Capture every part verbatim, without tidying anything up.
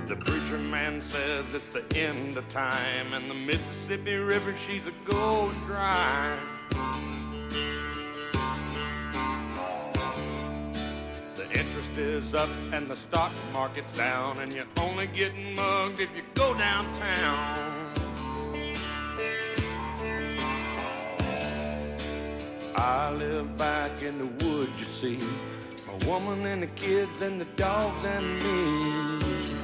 The preacher man says it's the end of time, and the Mississippi River, she's a gold dry. The interest is up and the stock market's down, and you're only getting mugged if you go downtown. I live back in the woods, you see, a woman and the kids and the dogs and me.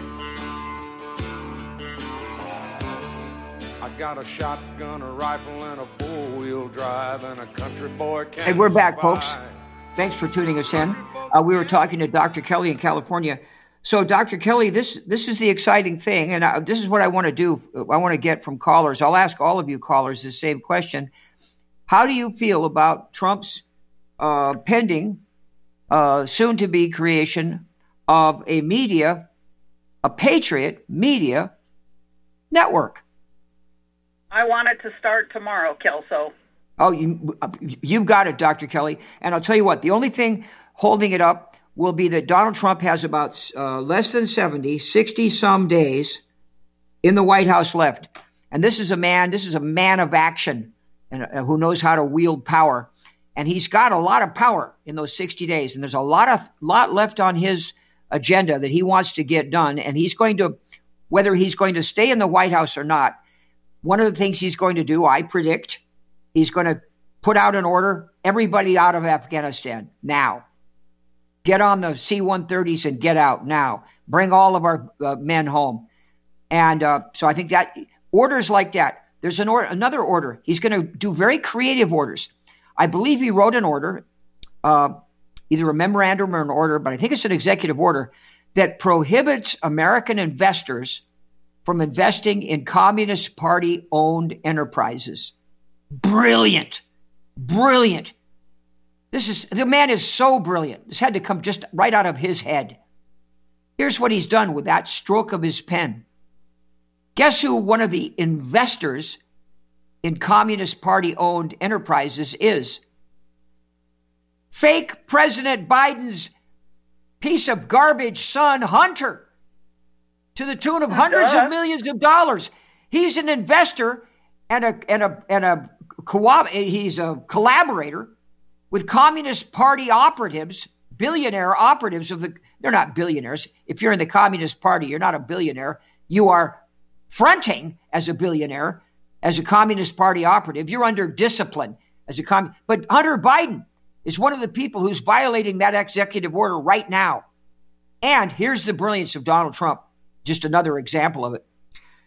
I got a shotgun, a rifle, and a four-wheel drive, and a country boy can't Hey, we're back, survive. folks. Thanks for tuning us in. Uh, we were talking to Doctor Kelly in California. So, Doctor Kelly, this this is the exciting thing, and I, this is what I want to do. I want to get from callers. I'll ask all of you callers the same question. How do you feel about Trump's uh, pending, uh, soon-to-be creation of a media, a patriot media network? I want it to start tomorrow, Kelso. Oh, you, you've got it, Doctor Kelly. And I'll tell you what, the only thing holding it up will be that Donald Trump has about uh, less than seventy, sixty-some days in the White House left. And this is a man, this is a man of action, and uh, who knows how to wield power. And he's got a lot of power in those sixty days. And there's a lot of lot left on his agenda that he wants to get done. And he's going to, whether he's going to stay in the White House or not, one of the things he's going to do, I predict, he's going to put out an order, everybody out of Afghanistan now. Get on the C one thirties and get out now. Bring all of our uh, men home. And uh, so I think that orders like that, there's an or- another order. He's going to do very creative orders. I believe he wrote an order, uh, either a memorandum or an order, but I think it's an executive order that prohibits American investors from investing in Communist Party-owned enterprises. Brilliant. Brilliant. This is, the man is so brilliant. This had to come just right out of his head. Here's what he's done with that stroke of his pen. Guess who one of the investors in Communist Party-owned enterprises is? Fake President Biden's piece of garbage son, Hunter, to the tune of hundreds of millions of dollars. He's an investor and a and a and a co- he's a collaborator with Communist Party operatives, billionaire operatives of the. They're not billionaires. If you're in the Communist Party, you're not a billionaire. You are fronting as a billionaire, as a Communist Party operative. You're under discipline as a com. But Hunter Biden is one of the people who's violating that executive order right now. And here's the brilliance of Donald Trump. Just another example of it.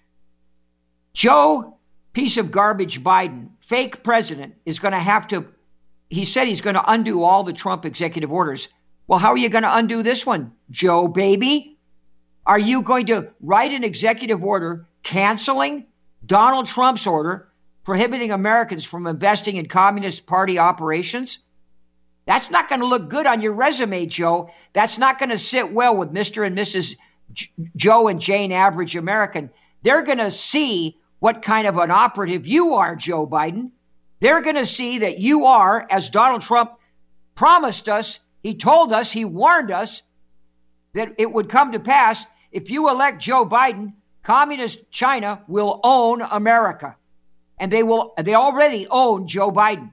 Joe, piece of garbage Biden, fake president, is going to have to, he said he's going to undo all the Trump executive orders. Well, how are you going to undo this one, Joe baby? Are you going to write an executive order canceling Donald Trump's order prohibiting Americans from investing in Communist Party operations? That's not going to look good on your resume, Joe. That's not going to sit well with Mister and Missus J- Joe and Jane Average American. They're going to see what kind of an operative you are, Joe Biden. They're going to see that you are, as Donald Trump promised us, he told us, he warned us that it would come to pass. If you elect Joe Biden, communist China will own America. And they will, they already own Joe Biden.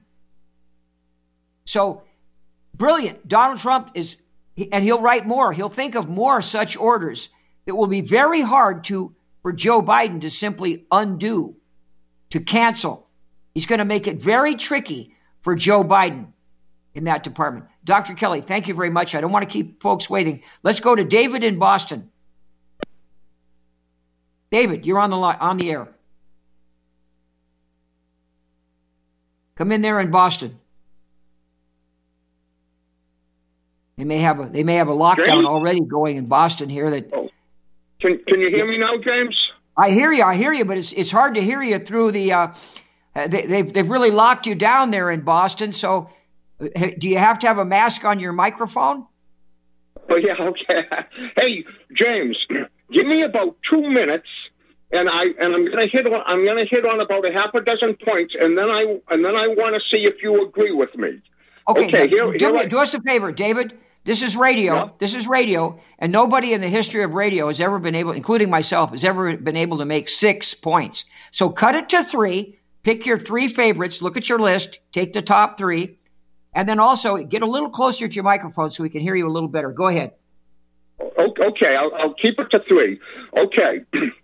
So brilliant. Donald Trump is, and he'll write more. He'll think of more such orders that will be very hard to for Joe Biden to simply undo, to cancel. He's going to make it very tricky for Joe Biden in that department. Doctor Kelly, thank you very much. I don't want to keep folks waiting. Let's go to David in Boston. David, you're on the line, on the air. Come in there in Boston. They may have a they may have a lockdown James? already going in Boston here. That oh. Can can you hear me now, James? I hear you, I hear you, but it's it's hard to hear you through the. Uh, they, they've they've really locked you down there in Boston. So, do you have to have a mask on your microphone? Oh yeah, okay. Hey, James, give me about two minutes, and I and I'm gonna hit on I'm gonna hit on about a half a dozen points, and then I and then I want to see if you agree with me. Okay, okay do, here, here me, I, do us a favor, David. This is radio. Yeah. This is radio. And nobody in the history of radio has ever been able, including myself, has ever been able to make six points. So cut it to three. Pick your three favorites. Look at your list. Take the top three. And then also get a little closer to your microphone so we can hear you a little better. Go ahead. Okay, I'll, I'll keep it to three. Okay.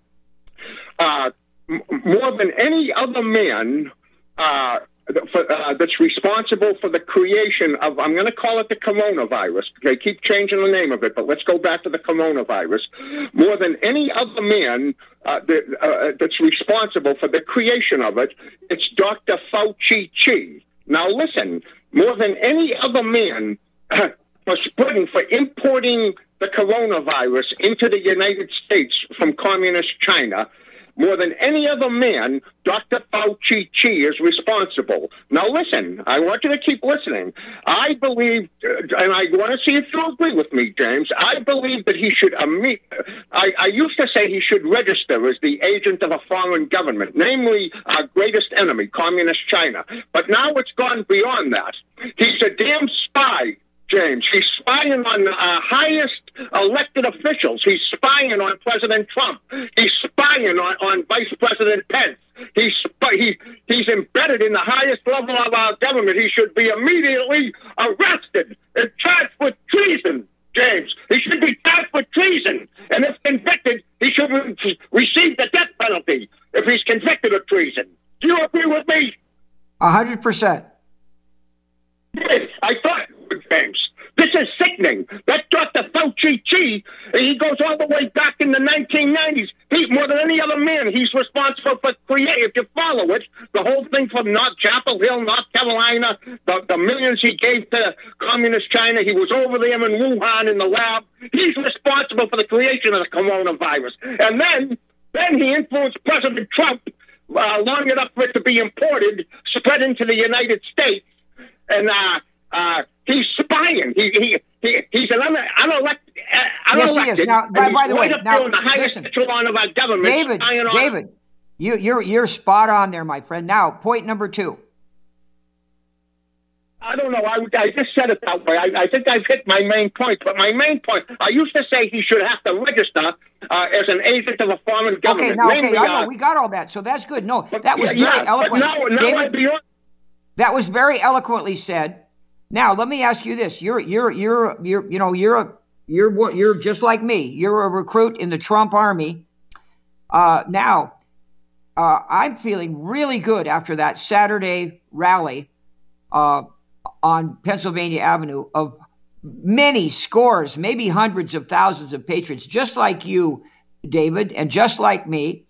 Uh, m- more than any other man uh, for, uh, that's responsible for the creation of, I'm going to call it the coronavirus. They keep changing the name of it, but let's go back to the coronavirus. More than any other man uh, that, uh, that's responsible for the creation of it, it's Doctor Fauci Chi. Now listen, more than any other man uh, for spreading, for importing the coronavirus into the United States from communist China, more than any other man, Doctor Fauci Chi is responsible. Now listen, I want you to keep listening. I believe, and I want to see if you agree with me, James, I believe that he should, I, I used to say he should register as the agent of a foreign government, namely our greatest enemy, communist China. But now it's gone beyond that. He's a damn spy, James. He's spying on our highest elected officials. He's spying on President Trump. He's spying on, on Vice President Pence. He's, he, he's embedded in the highest level of our government. He should be immediately arrested and charged with treason, James. He should be charged with treason. And if convicted, he should re- receive the death penalty if he's convicted of treason. Do you agree with me? A hundred percent. Yes, I thought, James. This is sickening. That Doctor Fauci Chi, he goes all the way back in the nineteen nineties. He, more than any other man, he's responsible for creating, if you follow it, the whole thing from North Chapel Hill, North Carolina, the, the millions he gave to communist China. He was over there in Wuhan in the lab. He's responsible for the creation of the coronavirus. And then, then he influenced President Trump uh, long enough for it to be imported, spread into the United States. And, uh, uh, he's spying. He, he, he, he's an un- unelected, uh, unelected. Yes, he is. Now, by, by the way, now, the highest listen, echelon of our government. David, David, you, you're, you're spot on there, my friend. Now, point number two. I don't know. I, I just said it that way. I, I think I've hit my main point. But my main point, I used to say he should have to register uh, as an agent of a foreign government. Okay, now, okay, Namely, I know. Uh, we got all that. So that's good. No, but, that was yeah, very yeah, eloquent. But now, now David, beyond- that was very eloquently said. Now, let me ask you this. You're, you're, you're, you're, you know, you're, a, you're, you're just like me. You're a recruit in the Trump army. Uh, now, uh, I'm feeling really good after that Saturday rally uh, on Pennsylvania Avenue of many scores, maybe hundreds of thousands of patriots, just like you, David, and just like me.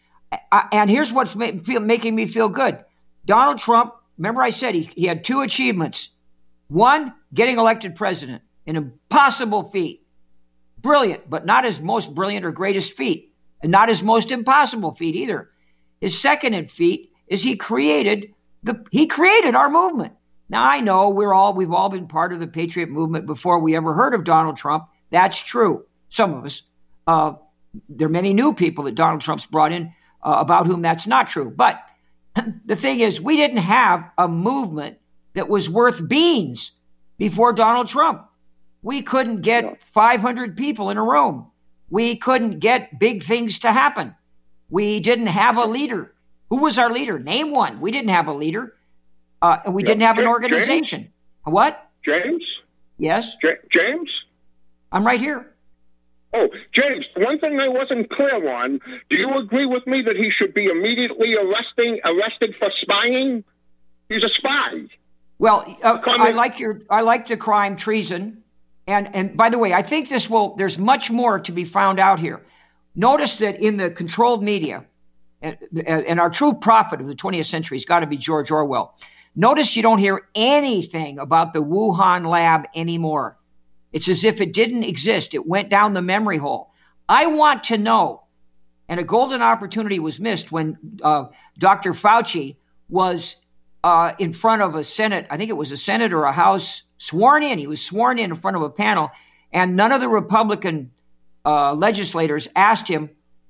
I, and here's what's ma- feel, making me feel good. Donald Trump, remember I said he, he had two achievements. One, getting elected president, an impossible feat. Brilliant, but not his most brilliant or greatest feat, and not his most impossible feat either. His second feat is he created the he created our movement. Now I know we're all we've all been part of the Patriot movement before we ever heard of Donald Trump. That's true. Some of us. Uh, there are many new people that Donald Trump's brought in uh, about whom that's not true. But the thing is, we didn't have a movement that was worth beans before Donald Trump. We couldn't get five hundred people in a room. We couldn't get big things to happen. We didn't have a leader. Who was our leader? Name one. We didn't have a leader. Uh, and we didn't have an organization. James? What? James? Yes? J- James? I'm right here. Oh, James, one thing I wasn't clear on, do you agree with me that he should be immediately arresting, arrested for spying? He's a spy. Well, uh, I like your, I like the crime treason, and and by the way, I think this will. There's much more to be found out here. Notice that in the controlled media, and, and our true prophet of the twentieth century has got to be George Orwell. Notice you don't hear anything about the Wuhan lab anymore. It's as if it didn't exist. It went down the memory hole. I want to know, and a golden opportunity was missed when uh, Doctor Fauci was. Uh, in front of a Senate, I think it was a Senate or a House, sworn in. He was sworn in in front of a panel, and none of the Republican uh, legislators asked him,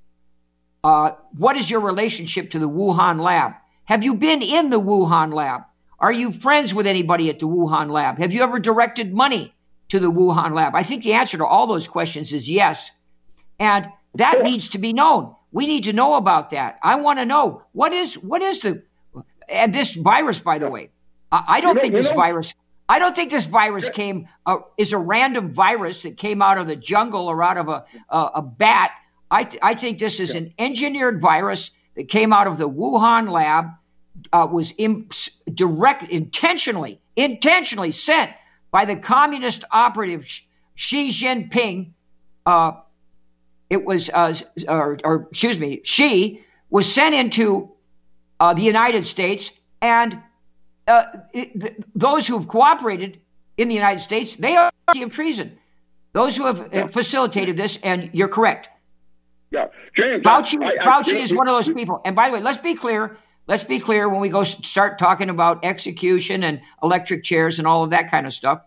uh, what is your relationship to the Wuhan lab? Have you been in the Wuhan lab? Are you friends with anybody at the Wuhan lab? Have you ever directed money to the Wuhan lab? I think the answer to all those questions is yes. And that needs to be known. We need to know about that. I want to know what is what is the and this virus, by the way. I, I don't you know, think this know, virus I don't think this virus came uh, is a random virus that came out of the jungle or out of a a, a bat. I th- I think this is an engineered virus that came out of the Wuhan lab, uh, was in, direct intentionally intentionally sent by the communist operative Xi Jinping. Uh, it was uh, or, or excuse me, Xi was sent into uh, the United States, and uh, it, th- those who have cooperated in the United States, they are guilty of treason. Those who have yeah. facilitated this, and you're correct. Yeah, James. Fauci, I, I, Fauci I, is one of those people. And by the way, let's be clear. Let's be clear when we go start talking about execution and electric chairs and all of that kind of stuff.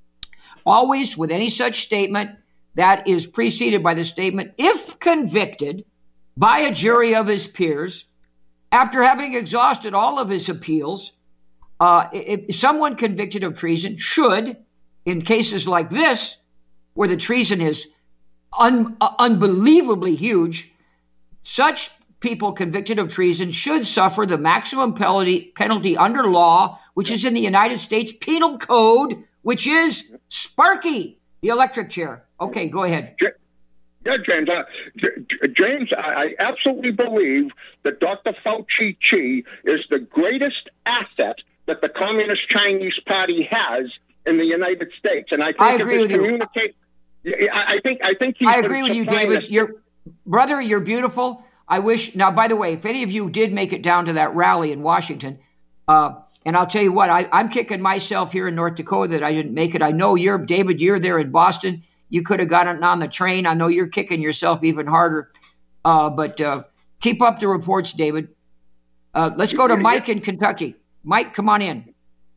Always, with any such statement, that is preceded by the statement, if convicted by a jury of his peers, after having exhausted all of his appeals, uh, if someone convicted of treason should, in cases like this, where the treason is un- uh, unbelievably huge, such people convicted of treason should suffer the maximum penalty, penalty under law, which is in the United States Penal Code, which is Sparky, the electric chair. Okay, go ahead. Yeah, James. Uh, J- James, I, I absolutely believe that Doctor Fauci Chi is the greatest asset that the Communist Chinese Party has in the United States, and I think I agree with communicate- you. I, I think I think he's I agree with you, David. Your brother, you're beautiful. I wish. Now, by the way, if any of you did make it down to that rally in Washington, uh, and I'll tell you what, I, I'm kicking myself here in North Dakota that I didn't make it. I know you're, David, you're there in Boston. You could have gotten on the train. I know you're kicking yourself even harder. Uh, but uh, keep up the reports, David. Uh, let's go to Mike in Kentucky. Mike, come on in.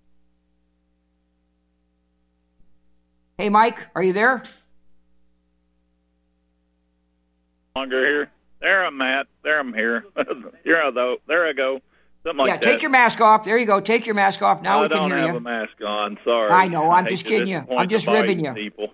Hey, Mike, are you there? Longer here. There I'm at. There I'm here. Here I go. There I go. Something like yeah, that. take your mask off. There you go. Take your mask off. Now I we can hear you. I don't have a mask on. Sorry. I know. I'm I just kidding you. I'm just ribbing you. People.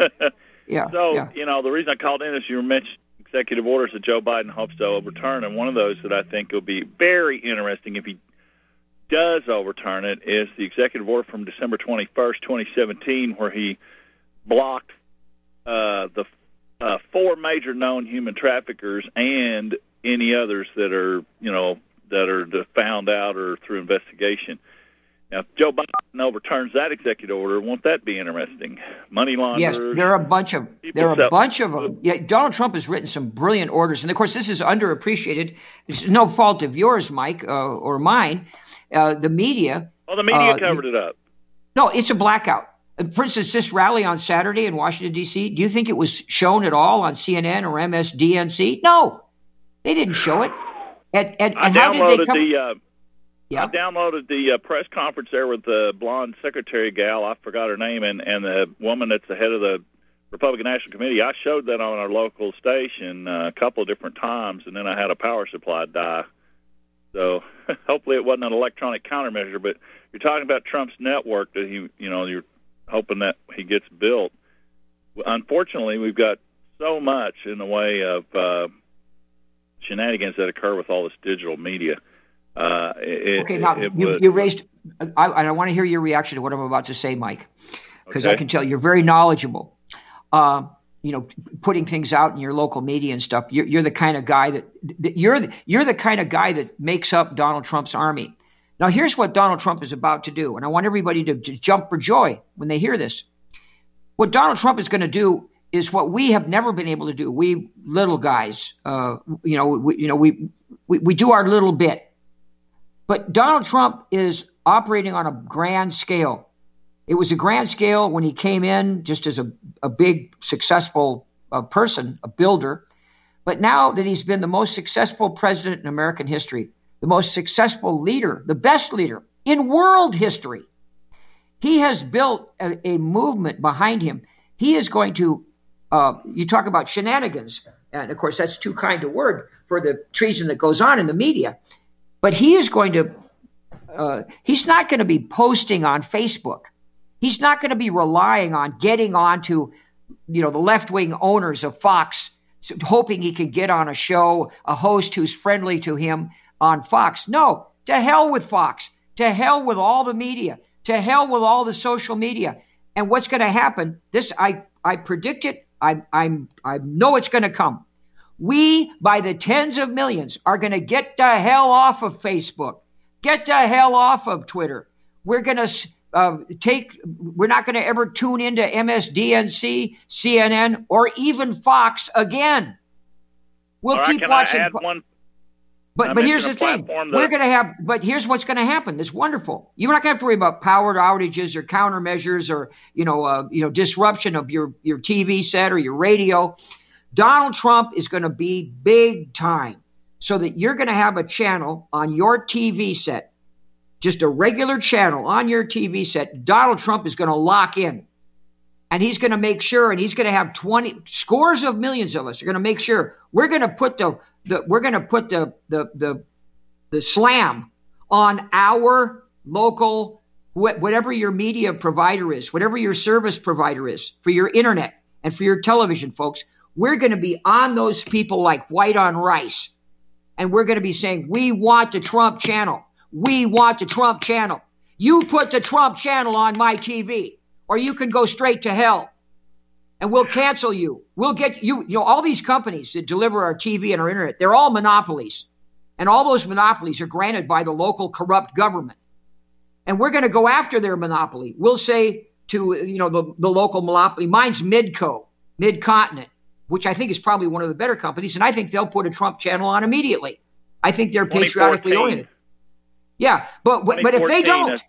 yeah. So, yeah. you know, the reason I called in is you mentioned executive orders that Joe Biden hopes to overturn, and one of those that I think will be very interesting if he does overturn it is the executive order from December twenty-first, twenty seventeen, where he blocked uh, the uh, four major known human traffickers and any others that are, you know, that are found out or through investigation. Now, if Joe Biden overturns that executive order, won't that be interesting? Money launderers. Yes, there are a bunch of there are a bunch of them. Yeah, Donald Trump has written some brilliant orders, and of course, this is underappreciated. It's no fault of yours, Mike, uh, or mine. Uh, the media. Well, the media uh, covered it up. No, it's a blackout. For instance, this rally on Saturday in Washington, D C, do you think it was shown at all on C N N or M S D N C? No, they didn't show it. And, and, and I how downloaded did they come? the. Uh, yeah. I downloaded the uh, press conference there with the blonde secretary gal. I forgot her name, and, and the woman that's the head of the Republican National Committee. I showed that on our local station uh, a couple of different times, and then I had a power supply die. So hopefully it wasn't an electronic countermeasure. But you're talking about Trump's network that he, you know, you're hoping that he gets built. Unfortunately, we've got so much in the way of uh, shenanigans that occur with all this digital media. Uh, it, okay, now it you, was, you raised. I, I want to hear your reaction to what I'm about to say, Mike, because okay. I can tell you're very knowledgeable. Uh, you know, putting things out in your local media and stuff. You're, you're the kind of guy that, that you're the, you're the kind of guy that makes up Donald Trump's army. Now, here's what Donald Trump is about to do, and I want everybody to, to jump for joy when they hear this. What Donald Trump is going to do is what we have never been able to do. We little guys, uh, you know, we, you know, we, we we do our little bit. But Donald Trump is operating on a grand scale. It was a grand scale when he came in just as a, a big, successful uh, person, a builder. But now that he's been the most successful president in American history, the most successful leader, the best leader in world history, he has built a, a movement behind him. He is going to, uh, you talk about shenanigans, and of course that's too kind a word for the treason that goes on in the media. But he is going to, uh, he's not going to be posting on Facebook. He's not going to be relying on getting onto, you know, the left-wing owners of Fox, hoping he can get on a show, a host who's friendly to him on Fox. No, to hell with Fox. To hell with all the media. To hell with all the social media. And what's going to happen, this, I, I predict it, I, I'm, I know it's going to come. We, by the tens of millions, are going to get the hell off of Facebook. Get the hell off of Twitter. We're going to uh, take, we're not going to ever tune into M S D N C, C N N, or even Fox again. We'll All right, keep can watching. I add one? But, but here's the thing. That... We're going to have, but here's what's going to happen. It's wonderful. You're not going to have to worry about power outages or countermeasures or, you know, uh, you know, disruption of your, your T V set or your radio. Donald Trump is going to be big time, so that you're going to have a channel on your T V set, just a regular channel on your T V set. Donald Trump is going to lock in, and he's going to make sure, and he's going to have twenty scores of millions of us are going to make sure we're going to put the, the we're going to put the, the, the, the slam on our local, whatever your media provider is, whatever your service provider is for your internet and for your television, folks. We're going to be on those people like white on rice. And we're going to be saying, we want the Trump channel. We want the Trump channel. You put the Trump channel on my T V, or you can go straight to hell. And we'll cancel you. We'll get you, you know, all these companies that deliver our T V and our internet, they're all monopolies. And all those monopolies are granted by the local corrupt government. And we're going to go after their monopoly. We'll say to, you know, the, the local monopoly, mine's Midco, Mid-Continent, which I think is probably one of the better companies, and I think they'll put a Trump channel on immediately. I think they're patriotically oriented. Yeah, but but if they don't,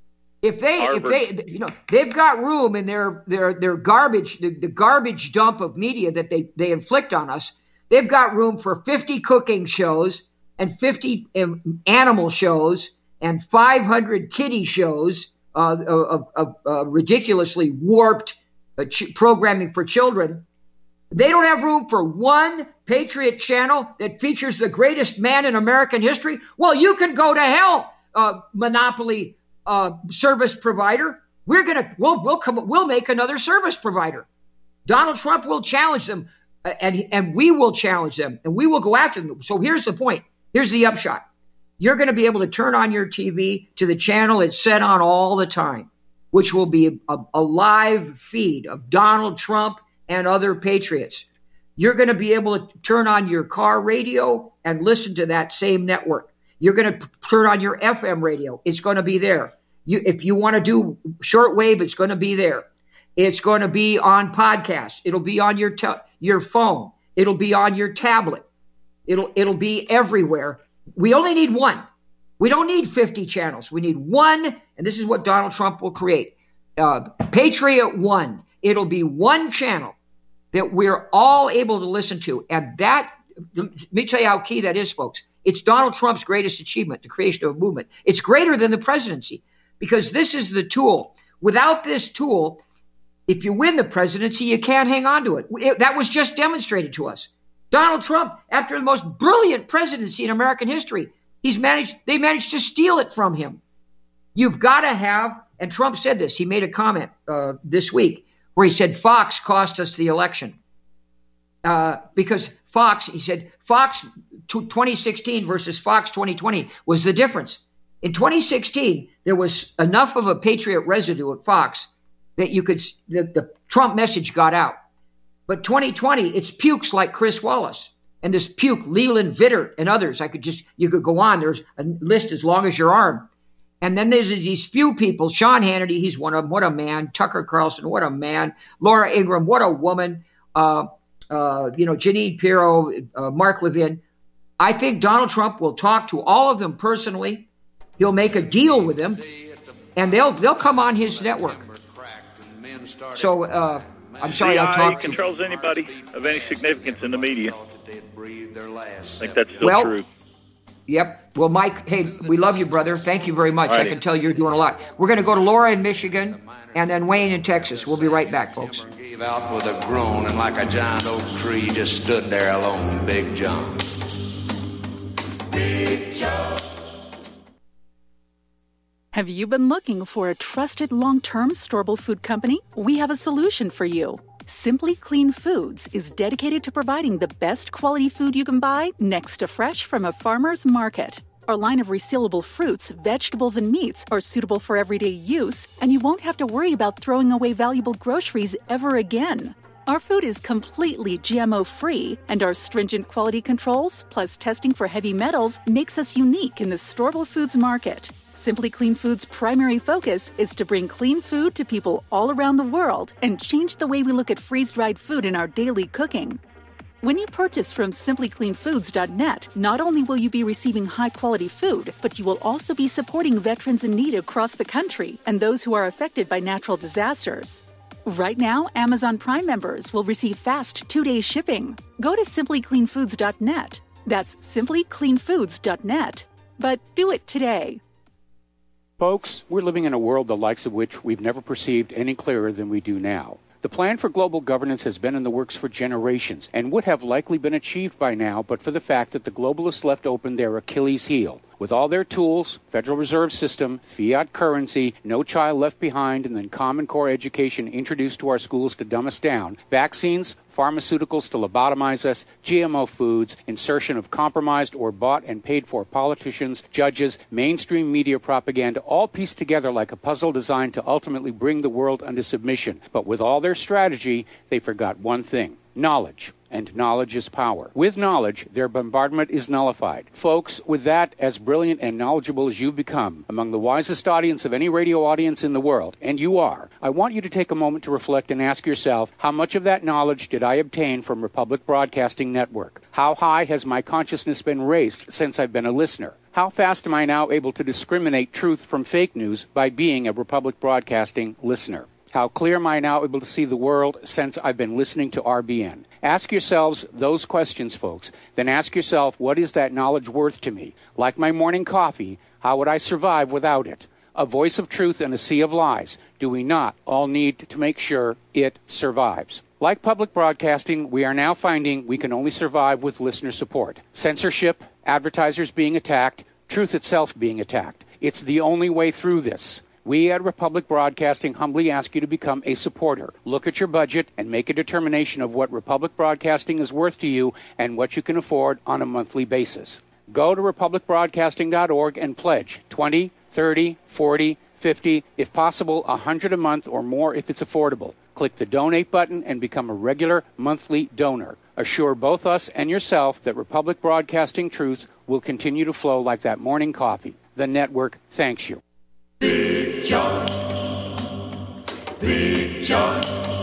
if they Harvard. if they you know they've got room in their their their garbage the, the garbage dump of media that they they inflict on us, they've got room for fifty cooking shows and fifty um, animal shows and five hundred kiddie shows uh, of, of uh, ridiculously warped uh, ch- programming for children. They don't have room for one Patriot channel that features the greatest man in American history. Well, you can go to hell, uh, monopoly uh, service provider. We're gonna we'll we'll come we'll make another service provider. Donald Trump will challenge them, uh, and and we will challenge them, and we will go after them. So here's the point. Here's the upshot. You're going to be able to turn on your T V to the channel it's set on all the time, which will be a, a live feed of Donald Trump and other patriots. You're going to be able to turn on your car radio and listen to that same network. You're going to p- turn on your F M radio. It's going to be there. You, if you want to do shortwave, it's going to be there. It's going to be on podcasts. It'll be on your te- your phone. It'll be on your tablet. It'll it'll be everywhere. We only need one. We don't need fifty channels. We need one, and this is what Donald Trump will create. Uh, Patriot One. It'll be one channel that we're all able to listen to. And that, let me tell you how key that is, folks. It's Donald Trump's greatest achievement, the creation of a movement. It's greater than the presidency, because this is the tool. Without this tool, if you win the presidency, you can't hang on to it. it that was just demonstrated to us. Donald Trump, after the most brilliant presidency in American history, he's managed, they managed to steal it from him. You've got to have, and Trump said this, he made a comment uh, this week, where he said Fox cost us the election. Uh, because Fox, he said, Fox twenty sixteen versus Fox twenty twenty was the difference. In twenty sixteen, there was enough of a patriot residue at Fox that you could, the, the Trump message got out. But twenty twenty, it's pukes like Chris Wallace. And this puke, Leland Vittert and others, I could just, you could go on. There's a list as long as your arm. And then there's these few people, Sean Hannity, he's one of them, what a man. Tucker Carlson, what a man. Laura Ingraham, what a woman. Uh, uh, you know, Jeanine Pirro, uh, Mark Levin. I think Donald Trump will talk to all of them personally. He'll make a deal with them, and they'll they'll come on his network. So uh, I'm sorry I talked to. controls anybody of any significance in the media. I think that's still well, true. Yep. Well, Mike, hey, we love you, brother. Thank you very much. Alrighty. I can tell you're doing a lot. We're going to go to Laura in Michigan and then Wayne in Texas. We'll be right back, folks. Gave out with a groan, and like a giant oak tree just stood there alone, Big John. Big John. Have you been looking for a trusted long-term storable food company? We have a solution for you. Simply Clean Foods is dedicated to providing the best quality food you can buy next to fresh from a farmer's market. Our line of resealable fruits, vegetables, and meats are suitable for everyday use, and you won't have to worry about throwing away valuable groceries ever again. Our food is completely G M O-free, and our stringent quality controls, plus testing for heavy metals, makes us unique in the storable foods market. Simply Clean Foods' primary focus is to bring clean food to people all around the world and change the way we look at freeze-dried food in our daily cooking. When you purchase from simply clean foods dot net, not only will you be receiving high-quality food, but you will also be supporting veterans in need across the country and those who are affected by natural disasters. Right now, Amazon Prime members will receive fast two-day shipping. Go to simply clean foods dot net. That's simply clean foods dot net. But do it today. Folks, we're living in a world the likes of which we've never perceived any clearer than we do now. The plan for global governance has been in the works for generations and would have likely been achieved by now but for the fact that the globalists left open their Achilles heel. With all their tools, Federal Reserve System, fiat currency, no child left behind, and then Common Core education introduced to our schools to dumb us down, vaccines, pharmaceuticals to lobotomize us, G M O foods, insertion of compromised or bought and paid for politicians, judges, mainstream media propaganda, all pieced together like a puzzle designed to ultimately bring the world under submission. But with all their strategy, they forgot one thing: knowledge. And knowledge is power. With knowledge, their bombardment is nullified. Folks, with that, as brilliant and knowledgeable as you've become, among the wisest audience of any radio audience in the world, and you are, I want you to take a moment to reflect and ask yourself, how much of that knowledge did I obtain from Republic Broadcasting Network? How high has my consciousness been raised since I've been a listener? How fast am I now able to discriminate truth from fake news by being a Republic Broadcasting listener? How clear am I now able to see the world since I've been listening to R B N? Ask yourselves those questions, folks. Then ask yourself, what is that knowledge worth to me? Like my morning coffee, how would I survive without it? A voice of truth in a sea of lies. Do we not all need to make sure it survives? Like public broadcasting, we are now finding we can only survive with listener support. Censorship, advertisers being attacked, truth itself being attacked. It's the only way through this. We at Republic Broadcasting humbly ask you to become a supporter. Look at your budget and make a determination of what Republic Broadcasting is worth to you and what you can afford on a monthly basis. Go to republic broadcasting dot org and pledge twenty, thirty, forty, fifty, if possible one hundred a month or more if it's affordable. Click the donate button and become a regular monthly donor. Assure both us and yourself that Republic Broadcasting truth will continue to flow like that morning coffee. The network thanks you. Big John, Big John.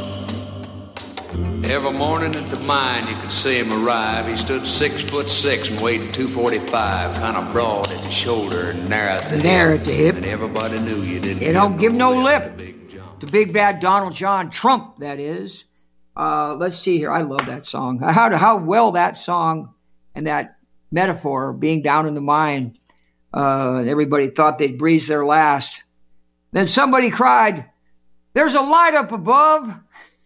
Every morning at the mine you could see him arrive. He stood six foot six and weighed two forty-five, kind of broad at the shoulder and narrow at the narrow hip. at the hip. And everybody knew you didn't. You don't give no lip. Big to Big Bad Donald John Trump, that is. Uh, let's see here. I love that song. How how well that song and that metaphor being down in the mine. Uh, and everybody thought they'd breathe their last. Then somebody cried, "There's a light up above."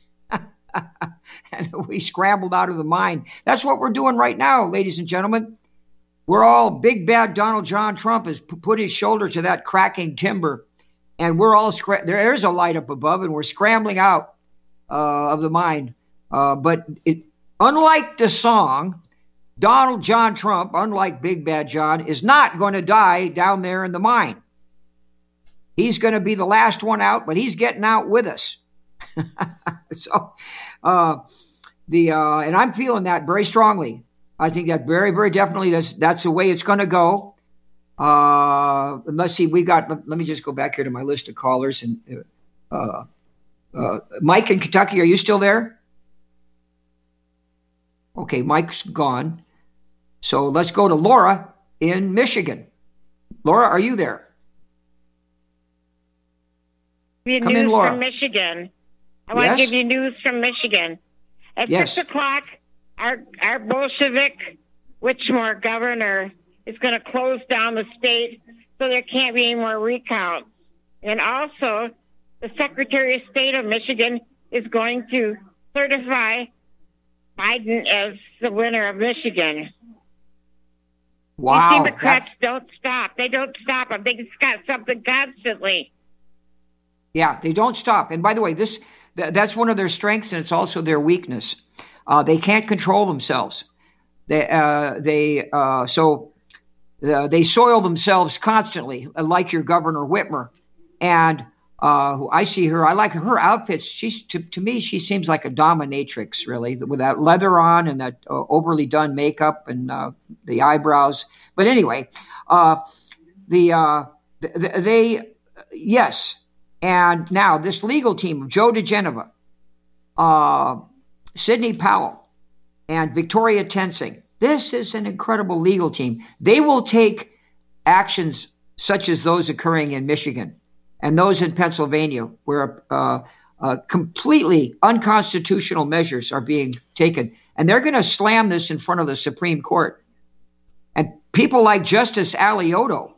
And we scrambled out of the mine. That's what we're doing right now, ladies and gentlemen. We're all, Big Bad Donald John Trump has p- put his shoulder to that cracking timber. And we're all, scra- there's a light up above, and we're scrambling out uh, of the mine. Uh, but it, unlike the song, Donald John Trump, unlike Big Bad John, is not going to die down there in the mine. He's going to be the last one out, but he's getting out with us. so, uh, the uh, and I'm feeling that very strongly. I think that very, very definitely that's that's the way it's going to go. Uh, and let's see, we got. Let, let me just go back here to my list of callers. And uh, uh, Mike in Kentucky, are you still there? Okay, Mike's gone. So let's go to Laura in Michigan. Laura, are you there? Give Come news in, Laura. From Michigan. I want Yes? to give you news from Michigan. At Yes. six o'clock, our our Bolshevik Whitmore governor is going to close down the state so there can't be any more recounts. And also, the Secretary of State of Michigan is going to certify Biden as the winner of Michigan. Wow. These Democrats that, don't stop. They don't stop. I think it's got something constantly. Yeah, they don't stop. And by the way, this th- that's one of their strengths, and it's also their weakness. Uh, they can't control themselves. They uh, they uh, so uh, they soil themselves constantly, like your Governor Whitmer. And uh, I see her. I like her outfits. She's to to me, she seems like a dominatrix, really, with that leather on and that uh, overly done makeup and uh, the eyebrows. But anyway, uh, the uh, they yes. And now this legal team of Joe DeGeneva, uh, Sidney Powell, and Victoria Tensing. This is an incredible legal team. They will take actions such as those occurring in Michigan and those in Pennsylvania, where uh, uh, completely unconstitutional measures are being taken. And they're going to slam this in front of the Supreme Court. And people like Justice Alioto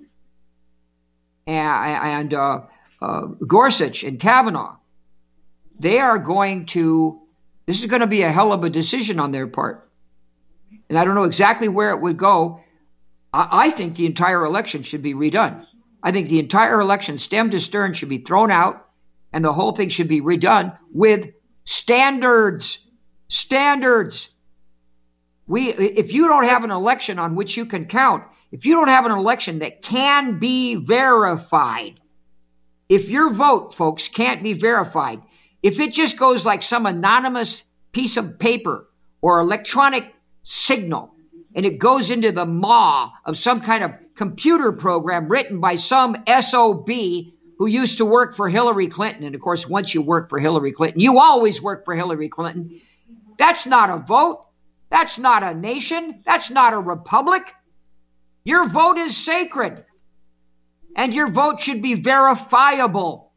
and, and uh, uh, Gorsuch and Kavanaugh, they are going to, this is going to be a hell of a decision on their part. And I don't know exactly where it would go. I, I think the entire election should be redone. I think the entire election, stem to stern, should be thrown out, and the whole thing should be redone with standards. Standards. We, if you don't have an election on which you can count, if you don't have an election that can be verified, if your vote, folks, can't be verified, if it just goes like some anonymous piece of paper or electronic signal, and it goes into the maw of some kind of computer program written by some S O B who used to work for Hillary Clinton. And of course, once you work for Hillary Clinton, you always work for Hillary Clinton. That's not a vote. That's not a nation. That's not a republic. Your vote is sacred. And your vote should be verifiable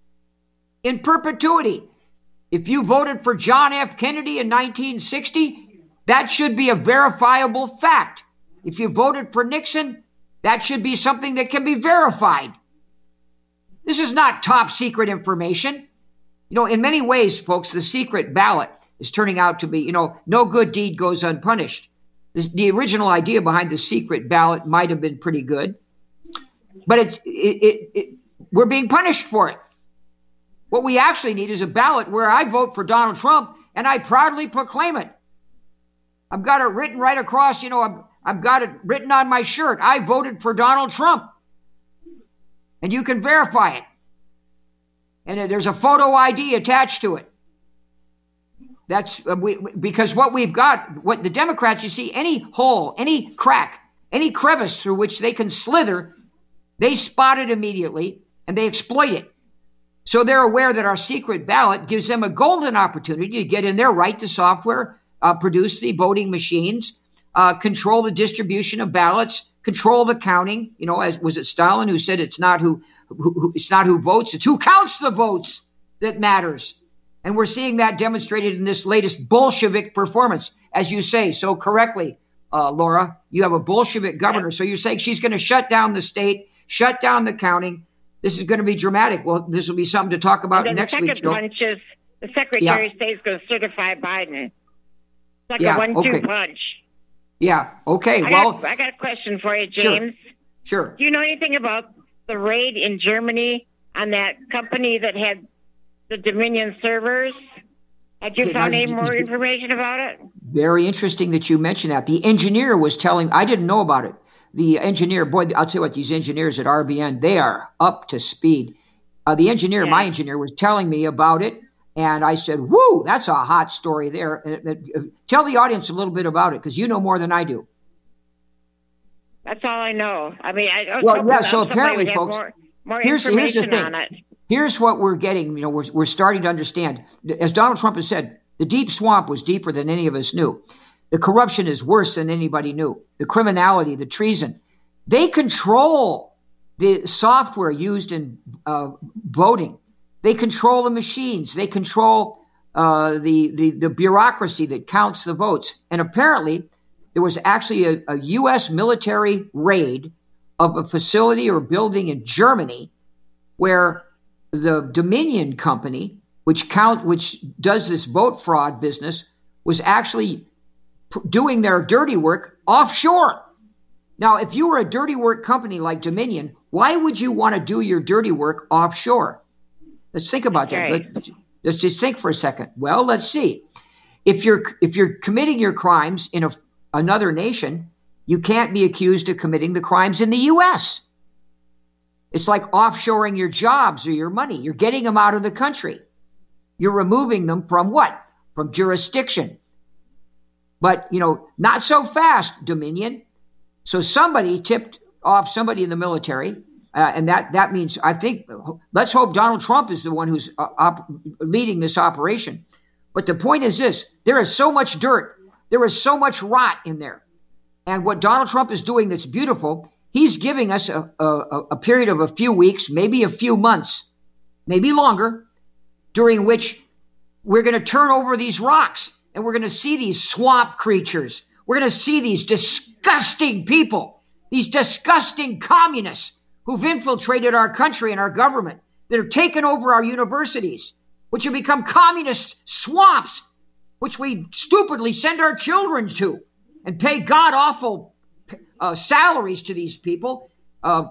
in perpetuity. If you voted for John F. Kennedy in nineteen sixty, that should be a verifiable fact. If you voted for Nixon, that should be something that can be verified. This is not top secret information. You know, in many ways, folks, the secret ballot is turning out to be, you know, no good deed goes unpunished. The, the original idea behind the secret ballot might have been pretty good, but it's, it, it, it, we're being punished for it. What we actually need is a ballot where I vote for Donald Trump and I proudly proclaim it. I've got it written right across, you know, I've, I've got it written on my shirt. I voted for Donald Trump. And you can verify it. And there's a photo I D attached to it. That's uh, we, because what we've got, what the Democrats, you see, any hole, any crack, any crevice through which they can slither, they spot it immediately and they exploit it. So they're aware that our secret ballot gives them a golden opportunity to get in there, write the software, Uh, produce the voting machines, uh, control the distribution of ballots, control the counting. You know, as was it Stalin who said it's not who, who, who it's not who votes, it's who counts the votes that matters. And we're seeing that demonstrated in this latest Bolshevik performance, as you say so correctly, uh, Laura. You have a Bolshevik governor, so you're saying she's going to shut down the state, shut down the counting. This is going to be dramatic. Well, this will be something to talk about next week. The second punch is the Secretary yeah. of State is going to certify Biden. Like yeah, a one-two okay. punch. Yeah. Okay. I well, got, I got a question for you, James. Sure. sure. Do you know anything about the raid in Germany on that company that had the Dominion servers? Had you Okay, found now, any more information about it? Very interesting that you mentioned that. The engineer was telling, I didn't know about it. The engineer, boy, I'll tell you what, these engineers at R B N, they are up to speed. Uh, the engineer, yeah. my engineer, was telling me about it. And I said, whoo, that's a hot story there. Uh, uh, tell the audience a little bit about it, because you know more than I do. That's all I know. I mean, I well, yeah, so apparently, folks, more, more here's, here's the thing. On it. Here's what we're getting. You know, we're, we're starting to understand. As Donald Trump has said, the deep swamp was deeper than any of us knew. The corruption is worse than anybody knew. The criminality, the treason. They control the software used in uh, voting. They control the machines. They control uh, the, the the bureaucracy that counts the votes. And apparently, there was actually a, a U S military raid of a facility or building in Germany where the Dominion company, which count which does this vote fraud business, was actually p- doing their dirty work offshore. Now, if you were a dirty work company like Dominion, why would you want to do your dirty work offshore? Let's think about that. Right. Let's, let's just think for a second. Well, let's see. If you're if you're committing your crimes in a, another nation, you can't be accused of committing the crimes in the U S. It's like offshoring your jobs or your money. You're getting them out of the country. You're removing them from what? From jurisdiction. But, you know, not so fast, Dominion. So somebody tipped off somebody in the military, uh, and that, that means, I think, let's hope Donald Trump is the one who's uh, op- leading this operation. But the point is this, there is so much dirt, there is so much rot in there. And what Donald Trump is doing that's beautiful, he's giving us a, a, a period of a few weeks, maybe a few months, maybe longer, during which we're going to turn over these rocks and we're going to see these swamp creatures. We're going to see these disgusting people, these disgusting communists who've infiltrated our country and our government, that have taken over our universities, which have become communist swamps, which we stupidly send our children to and pay god-awful uh, salaries to these people, uh,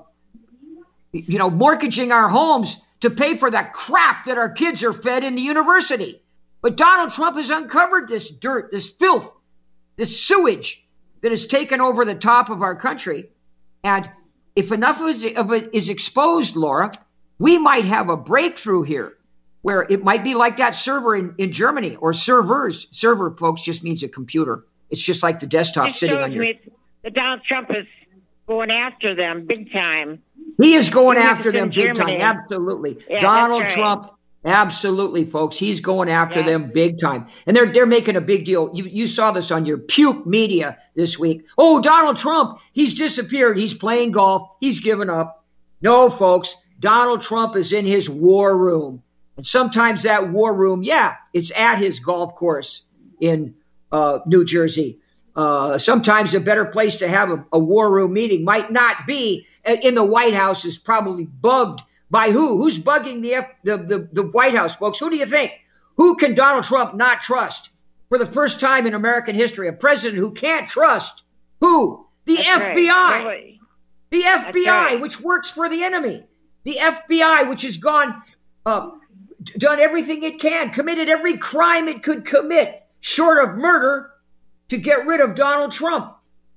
you know, mortgaging our homes to pay for that crap that our kids are fed in the university. But Donald Trump has uncovered this dirt, this filth, this sewage that has taken over the top of our country. And if enough of it is exposed, Laura, we might have a breakthrough here where it might be like that server in, in Germany, or servers. Server, folks, just means a computer. It's just like the desktop It sitting shows on your... me that Donald Trump is going after them big time. He is going Even if after it's in them big Germany. time. Absolutely. Yeah, Donald that's right. Trump, absolutely, folks. He's going after Yeah. them big time. And they're they're making a big deal. You you saw this on your puke media this week. Oh, Donald Trump, he's disappeared. He's playing golf. He's given up. No, folks. Donald Trump is in his war room. And sometimes that war room, yeah, it's at his golf course in uh, New Jersey. Uh, sometimes a better place to have a, a war room meeting might not be in the White House. Is probably bugged by who? Who's bugging the, F, the, the, the White House, folks? Who do you think? Who can Donald Trump not trust? For the first time in American history, a president who can't trust who? The That's F B I. right. Really. The F B I, right. which works for the enemy. The F B I, which has gone, uh, done everything it can, committed every crime it could commit, short of murder, to get rid of Donald Trump.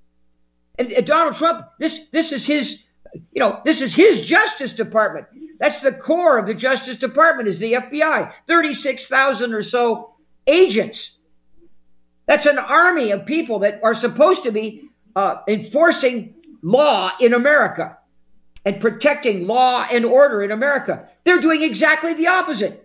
And, and Donald Trump, this this is his, you know, this is his Justice Department. That's the core of the Justice Department, is the F B I. thirty-six thousand or so agents. That's an army of people that are supposed to be uh, enforcing law in America and protecting law and order in America. They're doing exactly the opposite.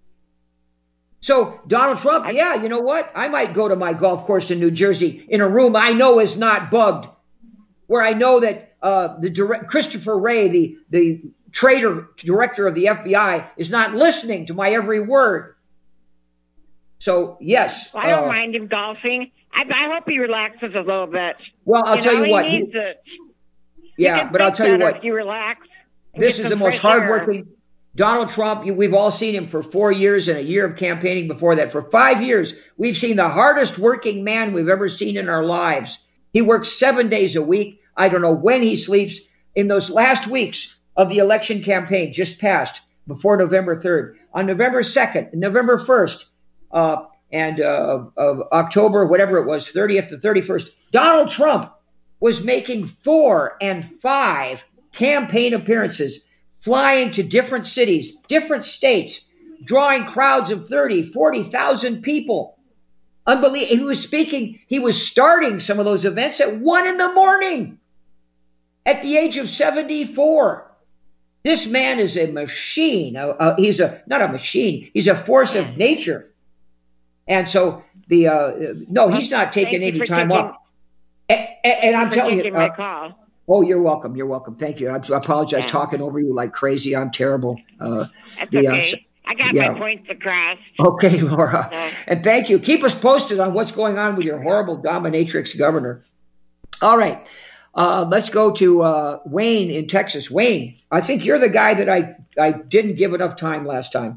So Donald Trump, yeah, you know what? I might go to my golf course in New Jersey in a room I know is not bugged, where I know that uh, the direct, Christopher Wray, the, the traitor director of the F B I, is not listening to my every word. So, yes. Well, I don't uh, mind him golfing. I, I hope he relaxes a little bit. Well, I'll you tell know, you what. He needs he- it. yeah, You can but I'll think tell you better what. if you relax. and This get is the some most fresh air. hardworking. Donald Trump, you, we've all seen him for four years and a year of campaigning before that. For five years, we've seen the hardest working man we've ever seen in our lives. He works seven days a week. I don't know when he sleeps. In those last weeks of the election campaign just passed, before November third, on November second, November first, uh, and uh, of October, whatever it was, thirtieth to thirty-first, Donald Trump was making four and five campaign appearances, flying to different cities, different states, drawing crowds of thirty, forty thousand people. Unbelievable. He was speaking, he was starting some of those events at one in the morning at the age of seventy-four. This man is a machine. Uh, uh, he's a, not a machine, he's a force of nature. And so the, uh, no, he's not taking Thank you any for time taking- off. And, and, and I'm for telling you, taking my uh, call. oh, you're welcome. You're welcome. Thank you. I, I apologize Yeah. talking over you like crazy. I'm terrible. Uh, That's the, uh, okay. I got yeah. my points across. Okay, Laura. Yeah. And thank you. Keep us posted on what's going on with your horrible dominatrix governor. All right. Uh, let's go to uh, Wayne in Texas. Wayne, I think you're the guy that I, I didn't give enough time last time.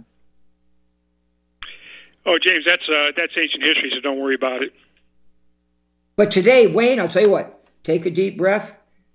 Oh, James, that's uh, that's ancient history, so don't worry about it. But today, Wayne, I'll tell you what, take a deep breath.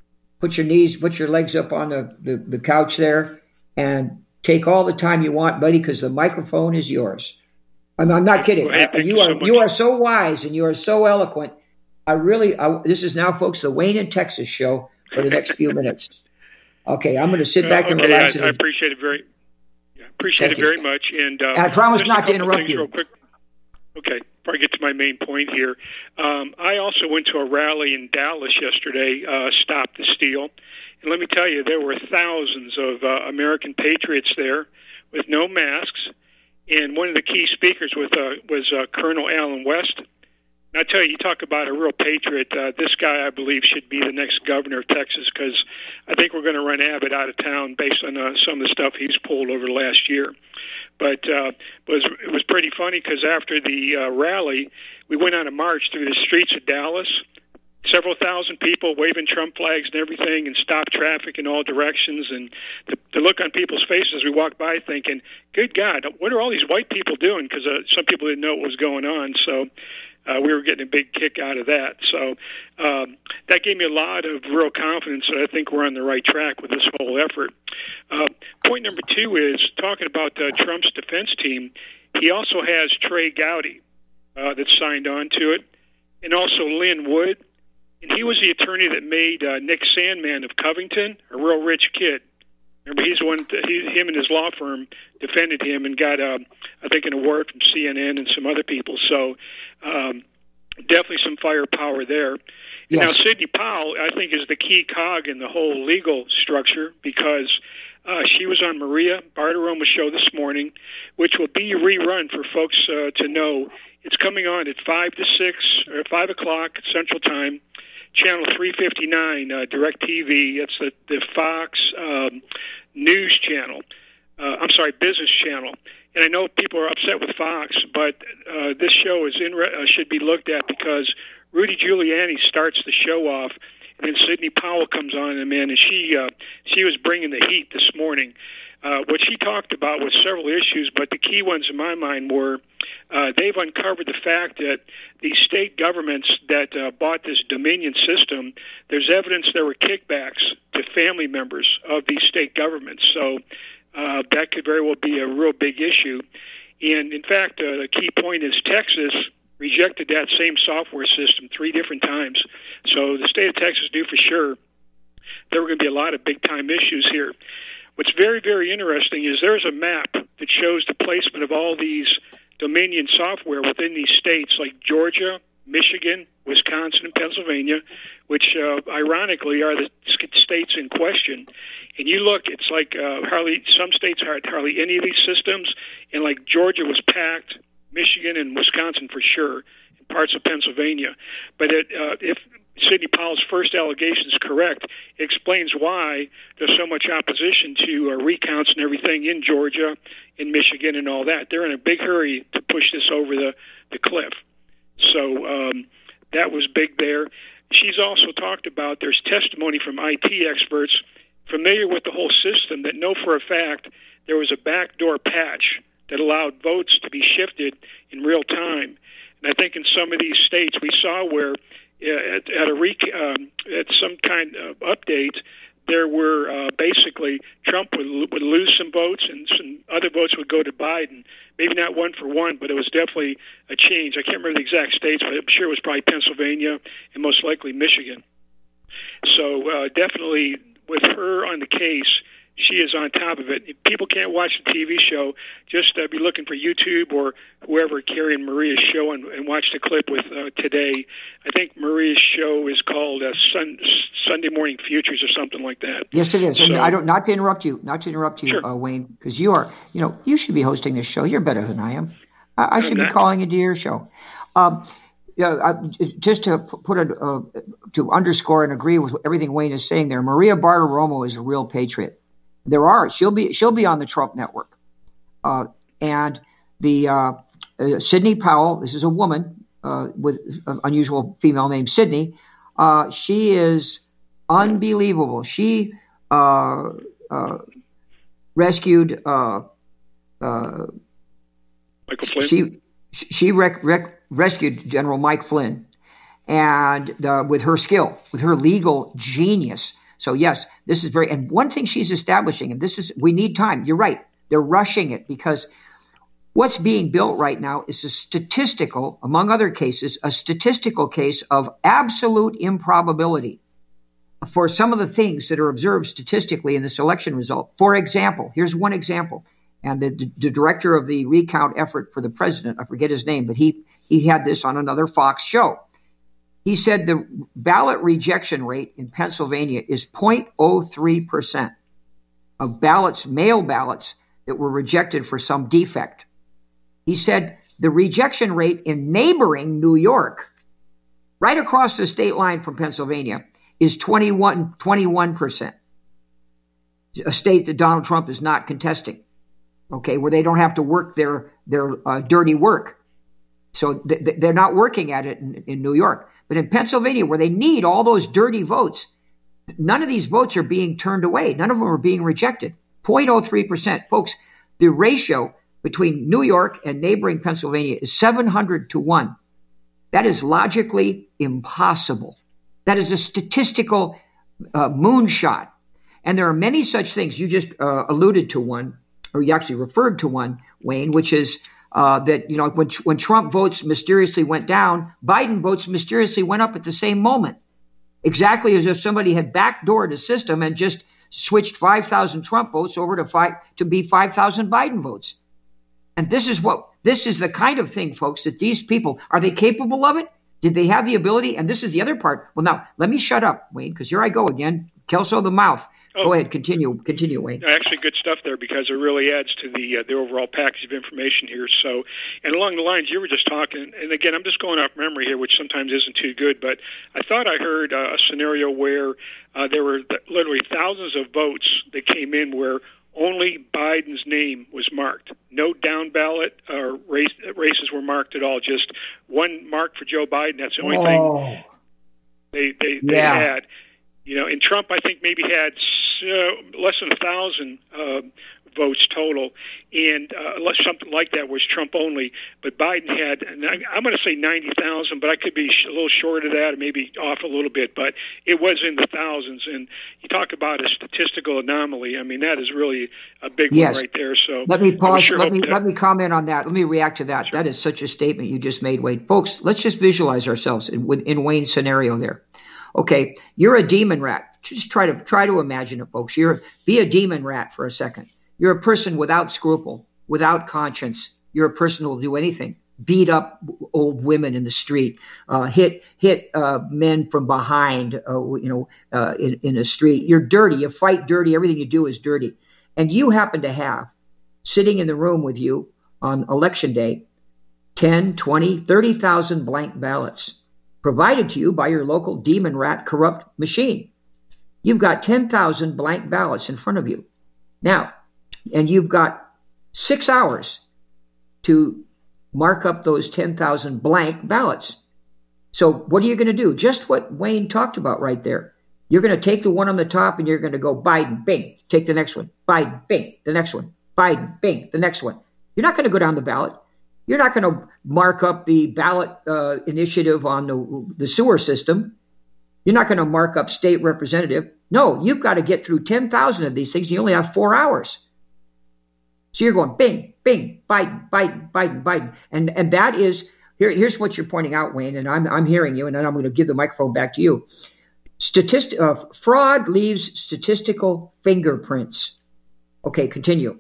put your knees, put your legs up on the, the, the couch there, and take all the time you want, buddy, because the microphone is yours. I'm, I'm not kidding. Well, hey, you, you are so you are so wise and you are so eloquent. I really, I, this is now, folks, the Wayne in Texas show for the next few minutes. Okay, I'm going to sit back uh, and okay, relax. I, I appreciate it very, yeah, appreciate Thank it you. very much. And, uh, and I promise just not a to couple interrupt things you. Real quick. Okay, before I get to my main point here, um, I also went to a rally in Dallas yesterday, uh, Stop the Steal. And let me tell you, there were thousands of uh, American patriots there with no masks. And one of the key speakers with, uh, was uh, Colonel Allen West. And I tell you, you talk about a real patriot. Uh, this guy, I believe, should be the next governor of Texas because I think we're going to run Abbott out of town based on uh, some of the stuff he's pulled over the last year. But uh, it was it was pretty funny because after the uh, rally, we went on a march through the streets of Dallas. Several thousand people waving Trump flags and everything, and stopped traffic in all directions. And the, the look on people's faces as we walked by, thinking, "Good God, what are all these white people doing?" Because uh, some people didn't know what was going on. So uh, we were getting a big kick out of that. So um, that gave me a lot of real confidence that I think we're on the right track with this whole effort. Uh, point number two is talking about uh, Trump's defense team. He also has Trey Gowdy uh, that's signed on to it, and also Lynn Wood. And he was the attorney that made uh, Nick Sandman of Covington a real rich kid. Remember, he's the one. He, him and his law firm defended him and got, uh, I think, an award from C N N and some other people. So um, definitely some firepower there. Yes. Now, Sidney Powell, I think, is the key cog in the whole legal structure because uh, she was on Maria Bartiromo's show this morning, which will be rerun for folks uh, to know. It's coming on at five to six or five o'clock Central Time. Channel three fifty-nine, uh, DirecTV. It's the, the Fox um, News channel. Uh, I'm sorry, Business channel. And I know people are upset with Fox, but uh, this show is in re- uh, should be looked at because Rudy Giuliani starts the show off, and then Sidney Powell comes on, and man, and she uh, she was bringing the heat this morning. Uh, what she talked about was several issues, but the key ones in my mind were uh, they've uncovered the fact that the state governments that uh, bought this Dominion system, there's evidence there were kickbacks to family members of these state governments. So uh, that could very well be a real big issue. And, in fact, uh, the key point is Texas rejected that same software system three different times. So the state of Texas knew for sure there were going to be a lot of big-time issues here. What's very, very interesting is there's a map that shows the placement of all these Dominion software within these states like Georgia, Michigan, Wisconsin, and Pennsylvania, which uh, ironically are the states in question. And you look, it's like uh, hardly some states had hardly any of these systems, and like Georgia was packed, Michigan and Wisconsin for sure, and parts of Pennsylvania. But it, uh, if Sidney Powell's first allegation is correct, it explains why there's so much opposition to uh, recounts and everything in Georgia, in Michigan, and all that. They're in a big hurry to push this over the, the cliff. So um, that was big there. She's also talked about there's testimony from I T experts familiar with the whole system that know for a fact there was a backdoor patch that allowed votes to be shifted in real time. And I think in some of these states we saw where At, at a rec- um, at some kind of update, there were uh, basically Trump would, would lose some votes and some other votes would go to Biden. Maybe not one for one, but it was definitely a change. I can't remember the exact states, but I'm sure it was probably Pennsylvania and most likely Michigan. So uh, definitely with her on the case, she is on top of it. If people can't watch the T V show, just uh, be looking for YouTube or whoever carrying Maria's show and, and watch the clip with uh, today. I think Maria's show is called uh, Sun, Sunday Morning Futures or something like that. Yes, it is. So, and I don't not to interrupt you, not to interrupt you, Sure. uh, Wayne, because you are, you know, you should be hosting this show. You're better than I am. I, I should be not. calling into your show. Um, yeah, I, just to put it uh, to underscore and agree with everything Wayne is saying there. Maria Bartiromo is a real patriot. There are. She'll be. She'll be on the Trump network, uh, and the uh, uh, Sidney Powell. This is a woman uh, with an unusual female name, Sidney. Uh, she is unbelievable. She uh, uh, rescued. Uh, uh, Michael Flynn. She she rec- rec- rescued General Mike Flynn, and uh, with her skill, with her legal genius. So yes, this is very, and one thing she's establishing, and this is, we need time. You're right. They're rushing it because what's being built right now is a statistical, among other cases, a statistical case of absolute improbability for some of the things that are observed statistically in this election result. For example, here's one example. And the, the director of the recount effort for the president, I forget his name, but he, he had this on another Fox show. He said the ballot rejection rate in Pennsylvania is zero point zero three percent of ballots, mail ballots, that were rejected for some defect. He said the rejection rate in neighboring New York, right across the state line from Pennsylvania, is twenty-one, twenty-one percent. A state that Donald Trump is not contesting, okay, where they don't have to work their, their uh, dirty work. So th- they're not working at it in, in New York. But in Pennsylvania, where they need all those dirty votes, none of these votes are being turned away. None of them are being rejected. zero point zero three percent. Folks, the ratio between New York and neighboring Pennsylvania is seven hundred to one. That is logically impossible. That is a statistical uh, moonshot. And there are many such things. You just uh, alluded to one, or you actually referred to one, Wayne, which is uh, that, you know, when, when Trump votes mysteriously went down, Biden votes mysteriously went up at the same moment. Exactly as if somebody had backdoored a system and just switched five thousand Trump votes over to five, to be five thousand Biden votes. And this is what, this is the kind of thing, folks, that these people, are they capable of it? Did they have the ability? And this is the other part. Well, now, let me shut up, Wayne, because here I go again. Kelso the mouth. Oh, go ahead. Continue. Continue, Wayne. Actually, good stuff there because it really adds to the uh, the overall package of information here. So, and along the lines you were just talking, and again, I'm just going off memory here, which sometimes isn't too good, but I thought I heard uh, a scenario where uh, there were th- literally thousands of votes that came in where only Biden's name was marked. No down ballot or race, races were marked at all. Just one mark for Joe Biden. That's the only oh. thing they they, they yeah. had. You know, and Trump, I think, maybe had uh, less than a thousand uh, votes total, and uh, unless something like that was Trump only. But Biden had, and I, I'm going to say ninety thousand, but I could be sh- a little short of that, or maybe off a little bit. But it was in the thousands, and you talk about a statistical anomaly. I mean, that is really a big yes. one right there. So let me pause. Sure let me that, let me comment on that. Let me react to that. Sure. That is such a statement you just made, Wayne. Folks, let's just visualize ourselves in, in Wayne's scenario there. Okay, you're a demon rat. Just try to try to imagine it, folks. You're be a demon rat for a second. You're a person without scruple, without conscience. You're a person who will do anything. Beat up old women in the street, uh, hit hit uh, men from behind, uh, you know, uh, in, in a street. You're dirty. You fight dirty. Everything you do is dirty. And you happen to have sitting in the room with you on election day, ten, twenty, thirty thousand blank ballots provided to you by your local demon rat corrupt machine. You've got ten thousand blank ballots in front of you. Now, and you've got six hours to mark up those ten thousand blank ballots. So what are you going to do? Just what Wayne talked about right there. You're going to take the one on the top and you're going to go Biden, bing, take the next one. Biden, bing, the next one. Biden, bing, the next one. You're not going to go down the ballot. You're not going to mark up the ballot uh, initiative on the, the sewer system. You're not going to mark up state representative. No, you've got to get through ten thousand of these things. You only have four hours. So you're going bing, bing, Biden, Biden, Biden, Biden. And and that is, here, here's what you're pointing out, Wayne, and I'm I'm hearing you, and then I'm going to give the microphone back to you. Statist- uh, fraud leaves statistical fingerprints. Okay, continue.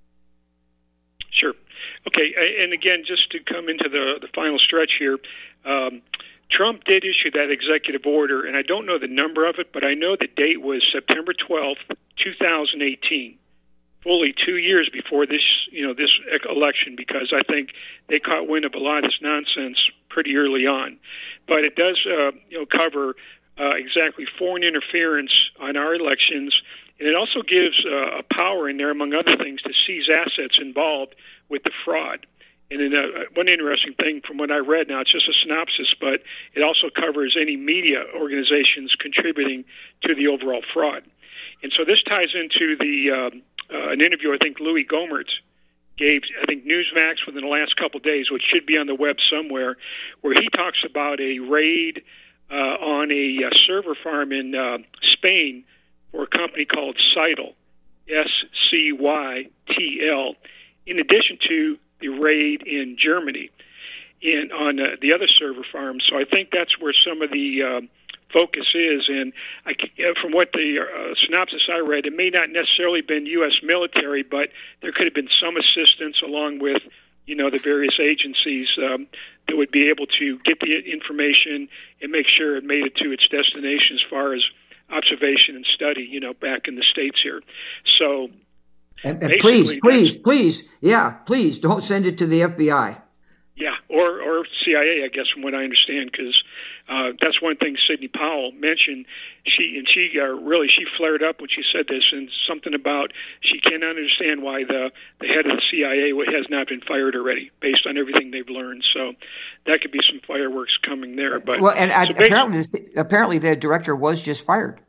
Sure. Okay, and again, just to come into the, the final stretch here, um, Trump did issue that executive order, and I don't know the number of it, but I know the date was September twelfth, twenty eighteen, fully two years before this, you know, this election, because I think they caught wind of a lot of this nonsense pretty early on. But it does, uh, you know, cover uh, exactly foreign interference on our elections, and it also gives uh, a power in there, among other things, to seize assets involved with the fraud. And then uh, one interesting thing from what I read, now it's just a synopsis, but it also covers any media organizations contributing to the overall fraud. And so this ties into the um, uh, an interview I think Louis Gohmert gave, I think Newsmax within the last couple of days, which should be on the web somewhere, where he talks about a raid uh, on a, a server farm in uh, Spain for a company called Cytl, S C Y T L, in addition to the raid in Germany in on uh, the other server farms. So I think that's where some of the uh, focus is. And I, from what the uh, synopsis I read, it may not necessarily been U S military, but there could have been some assistance along with, you know, the various agencies um, that would be able to get the information and make sure it made it to its destination as far as observation and study, you know, back in the States here. So, and, and please, please, please, yeah, please don't send it to the F B I. Yeah, or or C I A, I guess, from what I understand, because uh, that's one thing Sidney Powell mentioned. She and she uh, really she flared up when she said this, and something about she cannot understand why the the head of the C I A has not been fired already, based on everything they've learned. So that could be some fireworks coming there. But well, and so I, apparently, apparently the director was just fired.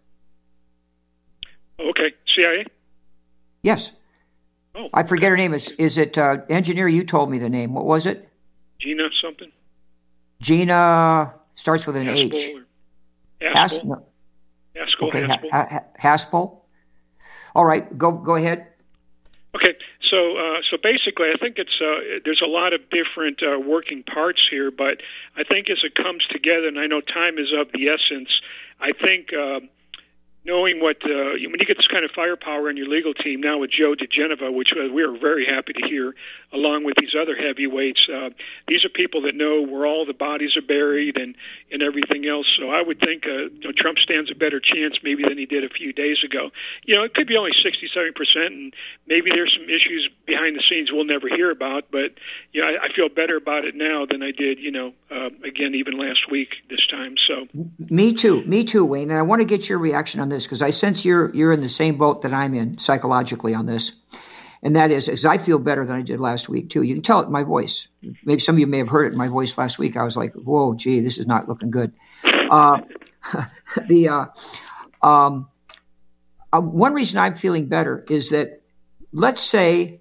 Okay, C I A. Yes. Oh, I forget her name. Is is it uh, engineer? You told me the name. What was it? Gina something? Gina starts with an Haspel H. Haspel. Has, no. Haskell, okay, Haspel. Ha, ha, Haspel. All right, go go ahead. Okay, so uh, so basically, I think it's uh, there's a lot of different uh, working parts here, but I think as it comes together, and I know time is of the essence, I think uh, knowing what, uh, when you get this kind of firepower in your legal team now with Joe DeGenova, which uh, we are very happy to hear, along with these other heavyweights, uh, these are people that know where all the bodies are buried and, and everything else. So I would think uh, you know, Trump stands a better chance maybe than he did a few days ago. You know, it could be only sixty, seventy percent, and maybe there's some issues behind the scenes we'll never hear about, but you know, I, I feel better about it now than I did, you know, uh, again, even last week this time. So Me too. Me too, Wayne. And I want to get your reaction on this because I sense you're you're in the same boat that I'm in psychologically on this. And that is, is I feel better than I did last week, too. You can tell it in my voice. Maybe some of you may have heard it in my voice last week. I was like, whoa, gee, this is not looking good. Uh, the uh, um, uh, one reason I'm feeling better is that, let's say,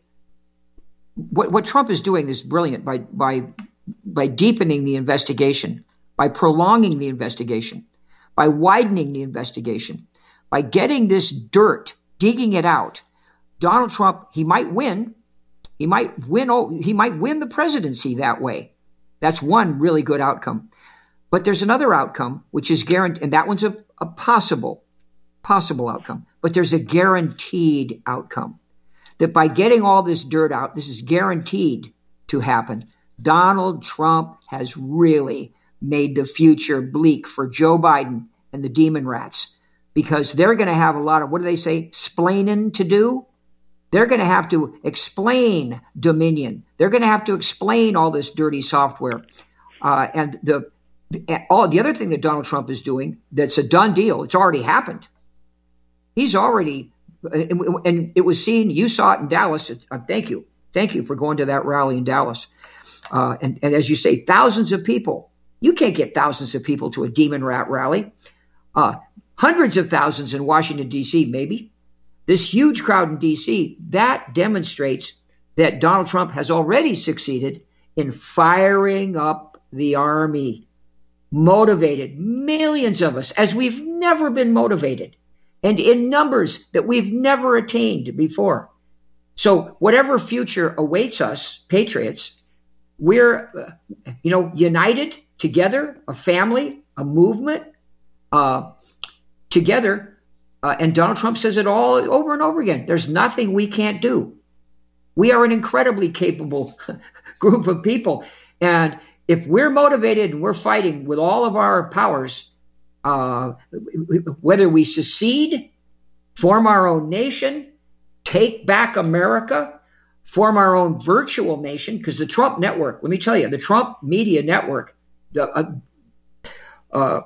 what, what Trump is doing is brilliant by by by deepening the investigation, by prolonging the investigation, by widening the investigation, by getting this dirt, digging it out. Donald Trump, he might win. He might win. He might win the presidency that way. That's one really good outcome. But there's another outcome, which is guaranteed, and that one's a, a possible, possible outcome. But there's a guaranteed outcome that by getting all this dirt out, this is guaranteed to happen. Donald Trump has really made the future bleak for Joe Biden and the demon rats, because they're going to have a lot of, what do they say, splaining to do? They're going to have to explain Dominion. They're going to have to explain all this dirty software. Uh, and the all the other thing that Donald Trump is doing that's a done deal, it's already happened. He's already, and it was seen, you saw it in Dallas. It's, uh, thank you. Thank you for going to that rally in Dallas. Uh, and, and as you say, thousands of people. You can't get thousands of people to a demon rat rally. Uh, hundreds of thousands in Washington, D C, maybe. This huge crowd in D C, that demonstrates that Donald Trump has already succeeded in firing up the army, motivated millions of us as we've never been motivated, and in numbers that we've never attained before. So whatever future awaits us, patriots, we're, uh, you know, united together, a family, a movement, uh, together. Uh, and Donald Trump says it all over and over again. There's nothing we can't do. We are an incredibly capable group of people. And if we're motivated and we're fighting with all of our powers, uh, whether we secede, form our own nation, take back America, form our own virtual nation, because the Trump network, let me tell you, the Trump media network, the, uh, uh,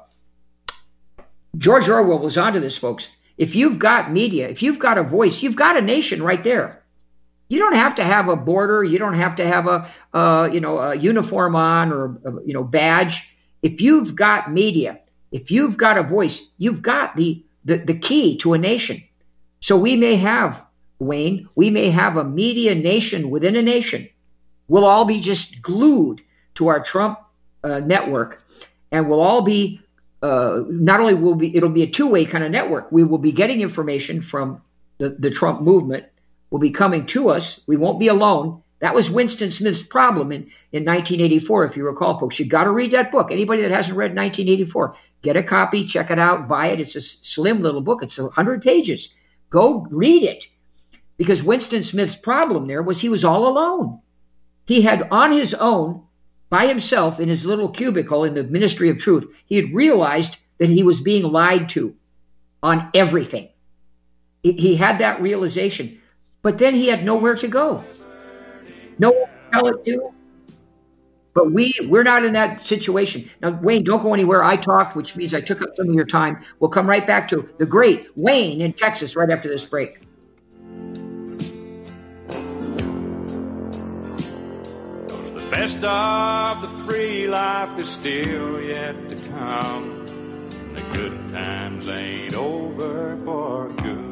George Orwell was onto this, folks. If you've got media, if you've got a voice, you've got a nation right there. You don't have to have a border. You don't have to have a, uh, you know, a uniform on or, a, you know, badge. If you've got media, if you've got a voice, you've got the, the, the key to a nation. So we may have, Wayne, we may have a media nation within a nation. We'll all be just glued to our Trump uh, network, and we'll all be uh, not only will be it'll be a two-way kind of network. We will be getting information from the, the Trump movement, will be coming to us. We won't be alone. That was Winston Smith's problem in, in nineteen eighty-four, if you recall, folks. You got to read that book. Anybody that hasn't read nineteen eighty-four, get a copy, check it out, buy it. It's a slim little book. It's one hundred pages. Go read it. Because Winston Smith's problem there was he was all alone. He had on his own, by himself, in his little cubicle in the Ministry of Truth, he had realized that he was being lied to on everything. He, he had that realization. But then he had nowhere to go. No one to tell it to. But we, we're not in that situation. Now, Wayne, don't go anywhere. I talked, which means I took up some of your time. We'll come right back to the great Wayne in Texas right after this break. The best of the free life is still yet to come. The good times ain't over for good.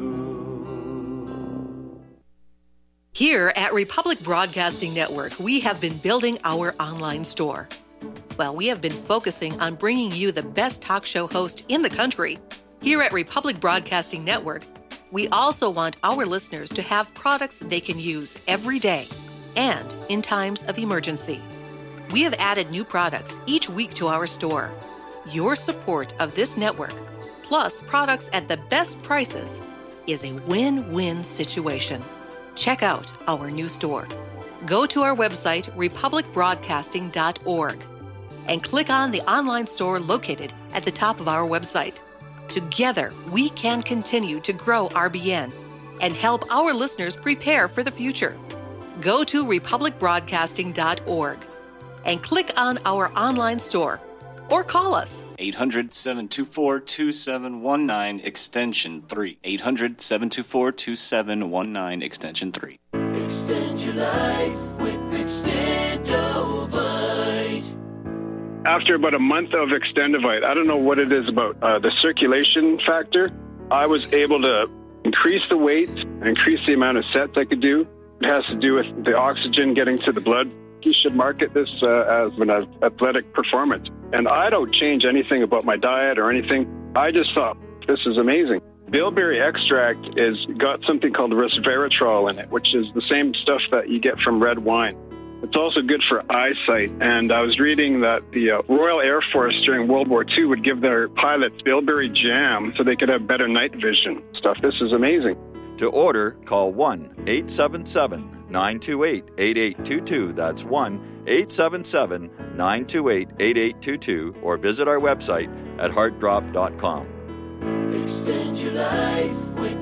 Here at Republic Broadcasting Network, we have been building our online store. Well, we have been focusing on bringing you the best talk show host in the country. Here at Republic Broadcasting Network, we also want our listeners to have products they can use every day and in times of emergency. We have added new products each week to our store. Your support of this network, plus products at the best prices, is a win-win situation. Check out our new store. Go to our website, republic broadcasting dot org, and click on the online store located at the top of our website. Together, we can continue to grow R B N and help our listeners prepare for the future. Go to republic broadcasting dot org and click on our online store or call us. eight hundred, seven two four, two seven one nine, extension three. eight hundred, seven two four, two seven one nine, extension three. Extend your life with Extendovite. After about a month of Extendovite, I don't know what it is about uh, the circulation factor, I was able to increase the weight, increase the amount of sets I could do. It has to do with the oxygen getting to the blood. You should market this uh, as an athletic performance. And I don't change anything about my diet or anything. I just thought, this is amazing. Bilberry extract is got something called resveratrol in it, which is the same stuff that you get from red wine. It's also good for eyesight. And I was reading that the uh, Royal Air Force during World War Two would give their pilots bilberry jam so they could have better night vision stuff. This is amazing. To order, call one eight seven seven, nine two eight, eight eight two two. That's one eight seven seven, nine two eight, eight eight two two, or visit our website at heart drop dot com. Extend your life with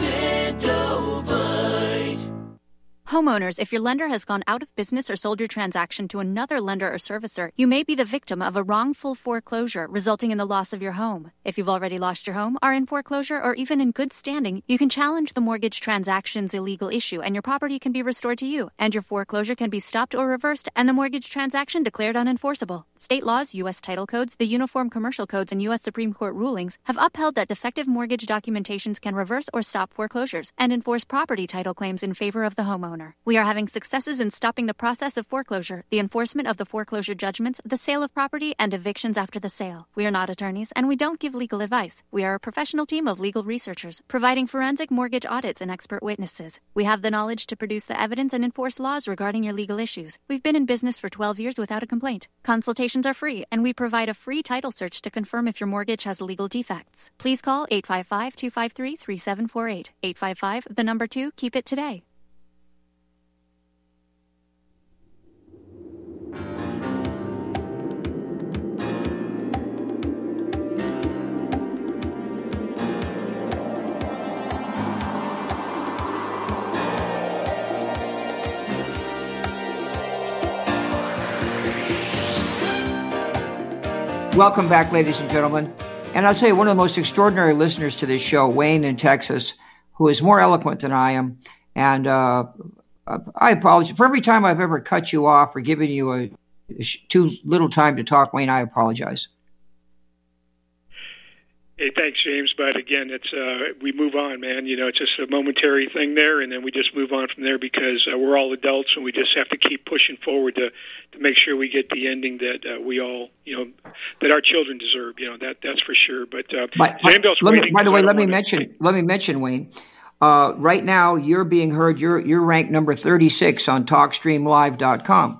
Extendovite. Homeowners, if your lender has gone out of business or sold your transaction to another lender or servicer, you may be the victim of a wrongful foreclosure resulting in the loss of your home. If you've already lost your home, are in foreclosure, or even in good standing, you can challenge the mortgage transaction's illegal issue and your property can be restored to you, and your foreclosure can be stopped or reversed and the mortgage transaction declared unenforceable. State laws, U S title codes, the Uniform Commercial Codes, and U S Supreme Court rulings have upheld that defective mortgage documentations can reverse or stop foreclosures and enforce property title claims in favor of the homeowner. We are having successes in stopping the process of foreclosure, the enforcement of the foreclosure judgments, the sale of property, and evictions after the sale. We are not attorneys, and we don't give legal advice. We are a professional team of legal researchers, providing forensic mortgage audits and expert witnesses. We have the knowledge to produce the evidence and enforce laws regarding your legal issues. We've been in business for twelve years without a complaint. Consultations are free, and we provide a free title search to confirm if your mortgage has legal defects. Please call eight five five, two five three, three seven four eight. eight five five, the number two, keep it today. Welcome back, ladies and gentlemen. And I'll tell you, one of the most extraordinary listeners to this show, Wayne in Texas, who is more eloquent than I am. And uh, I apologize. For every time I've ever cut you off or given you a, a too little time to talk, Wayne, I apologize. Hey, thanks, James. But again, it's uh, we move on, man. You know, it's just a momentary thing there, and then we just move on from there because uh, we're all adults, and we just have to keep pushing forward to to make sure we get the ending that uh, we all, you know, that our children deserve. You know, that that's for sure. But uh, by, by, let me, by the way, let me mention. Let me mention, Wayne. Uh, right now, you're being heard. You're you're ranked number thirty-six on talk stream live dot com.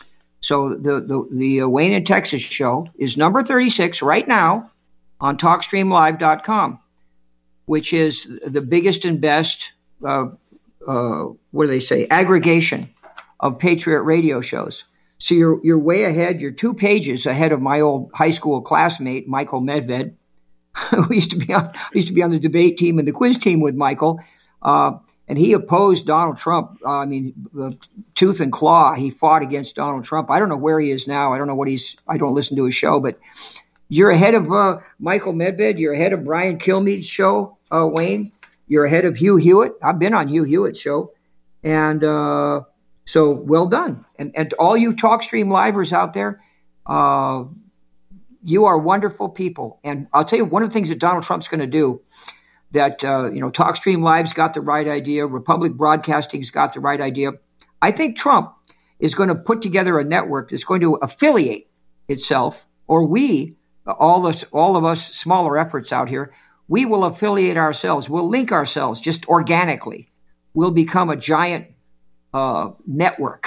So the the the uh, Wayne in Texas show is number thirty-six right now on talk stream live dot com, which is the biggest and best, uh, uh, what do they say, aggregation of Patriot radio shows. So you're you're way ahead. You're two pages ahead of my old high school classmate, Michael Medved, who used to be on used to be on the debate team and the quiz team with Michael, uh, and he opposed Donald Trump. Uh, I mean, uh, tooth and claw. He fought against Donald Trump. I don't know where he is now. I don't know what he's. I don't listen to his show, but. You're ahead of uh, Michael Medved. You're ahead of Brian Kilmeade's show, uh, Wayne. You're ahead of Hugh Hewitt. I've been on Hugh Hewitt's show. And uh, so well done. And, and to all you TalkStream Livers out there, uh, you are wonderful people. And I'll tell you one of the things that Donald Trump's going to do that, uh, you know, TalkStream Live's got the right idea. Republic Broadcasting's got the right idea. I think Trump is going to put together a network that's going to affiliate itself, or we, all us, all of us smaller efforts out here, we will affiliate ourselves. We'll link ourselves just organically. We'll become a giant uh, network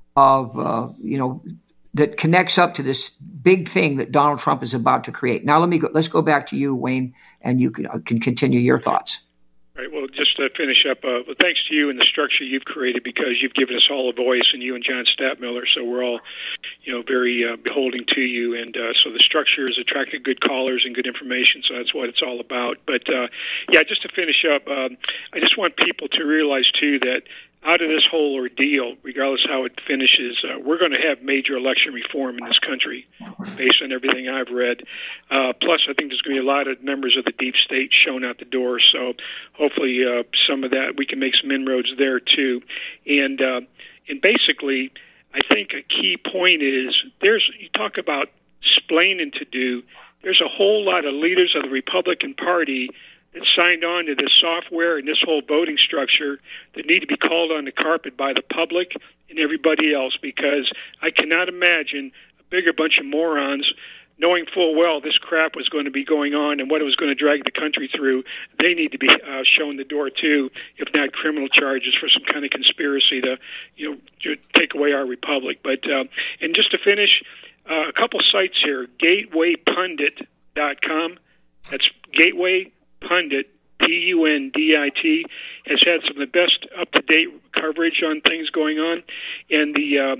of, uh, you know, that connects up to this big thing that Donald Trump is about to create. Now, let me go, let's go back to you, Wayne, and you can, uh, can continue your thoughts. All right. Well, just to finish up, uh, thanks to you and the structure you've created, because you've given us all a voice, and you and John Stadtmiller, so we're all, you know, very uh, beholding to you. And uh, so the structure has attracted good callers and good information, so that's what it's all about. But, uh, yeah, just to finish up, um, I just want people to realize, too, that out of this whole ordeal, regardless how it finishes, uh, we're going to have major election reform in this country based on everything I've read. Uh, plus, I think there's going to be a lot of members of the deep state shown out the door. So hopefully uh, some of that, we can make some inroads there, too. And, uh, and basically, I think a key point is there's, you talk about splaining to do, there's a whole lot of leaders of the Republican Party that signed on to this software and this whole voting structure that need to be called on the carpet by the public and everybody else, because I cannot imagine a bigger bunch of morons knowing full well this crap was going to be going on and what it was going to drag the country through. They need to be uh, shown the door, too, if not criminal charges for some kind of conspiracy to, you know, to take away our republic. But uh, and just to finish, uh, a couple sites here, gateway pundit dot com. That's Gateway Pundit, P U N D I T, has had some of the best up-to-date coverage on things going on. And the uh,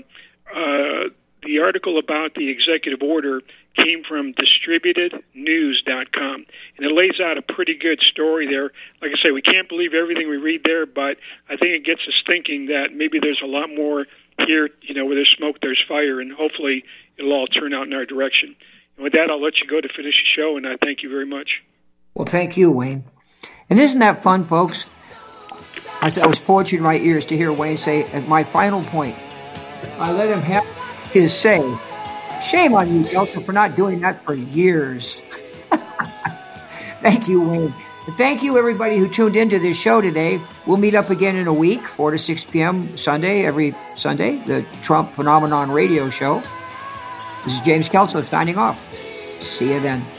uh, the article about the executive order came from distributed news dot com. And it lays out a pretty good story there. Like I say, we can't believe everything we read there, but I think it gets us thinking that maybe there's a lot more here, you know, where there's smoke, there's fire, and hopefully it'll all turn out in our direction. And with that, I'll let you go to finish the show, and I thank you very much. Well, thank you, Wayne. And isn't that fun, folks? I, I was poetry in my ears to hear Wayne say, at my final point, I let him have his say. Shame on you, Delta, for not doing that for years. Thank you, Wayne. And thank you, everybody who tuned into this show today. We'll meet up again in a week, four to six p.m. Sunday, every Sunday, the Trump Phenomenon Radio Show. This is James Kelso signing off. See you then.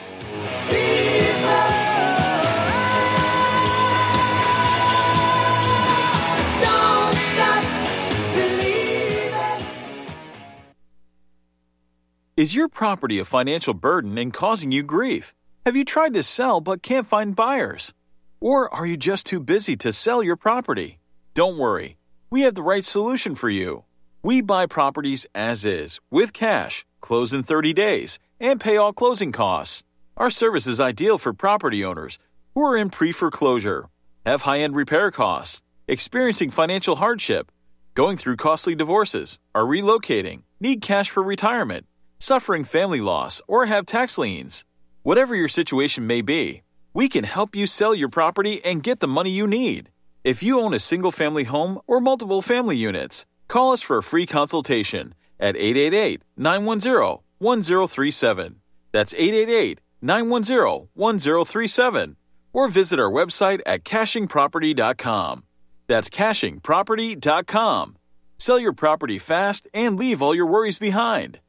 Is your property a financial burden and causing you grief? Have you tried to sell but can't find buyers? Or are you just too busy to sell your property? Don't worry, we have the right solution for you. We buy properties as is, with cash, close in thirty days, and pay all closing costs. Our service is ideal for property owners who are in pre-foreclosure, have high-end repair costs, experiencing financial hardship, going through costly divorces, are relocating, need cash for retirement, suffering family loss, or have tax liens. Whatever your situation may be, we can help you sell your property and get the money you need. If you own a single-family home or multiple family units, call us for a free consultation at eight eight eight, nine one zero, one zero three seven. That's eight eight eight, nine one zero, one zero three seven or visit our website at caching property dot com. That's caching property dot com. Sell your property fast and leave all your worries behind.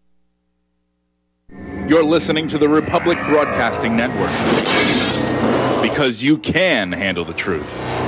You're listening to the Republic Broadcasting Network, because you can handle the truth.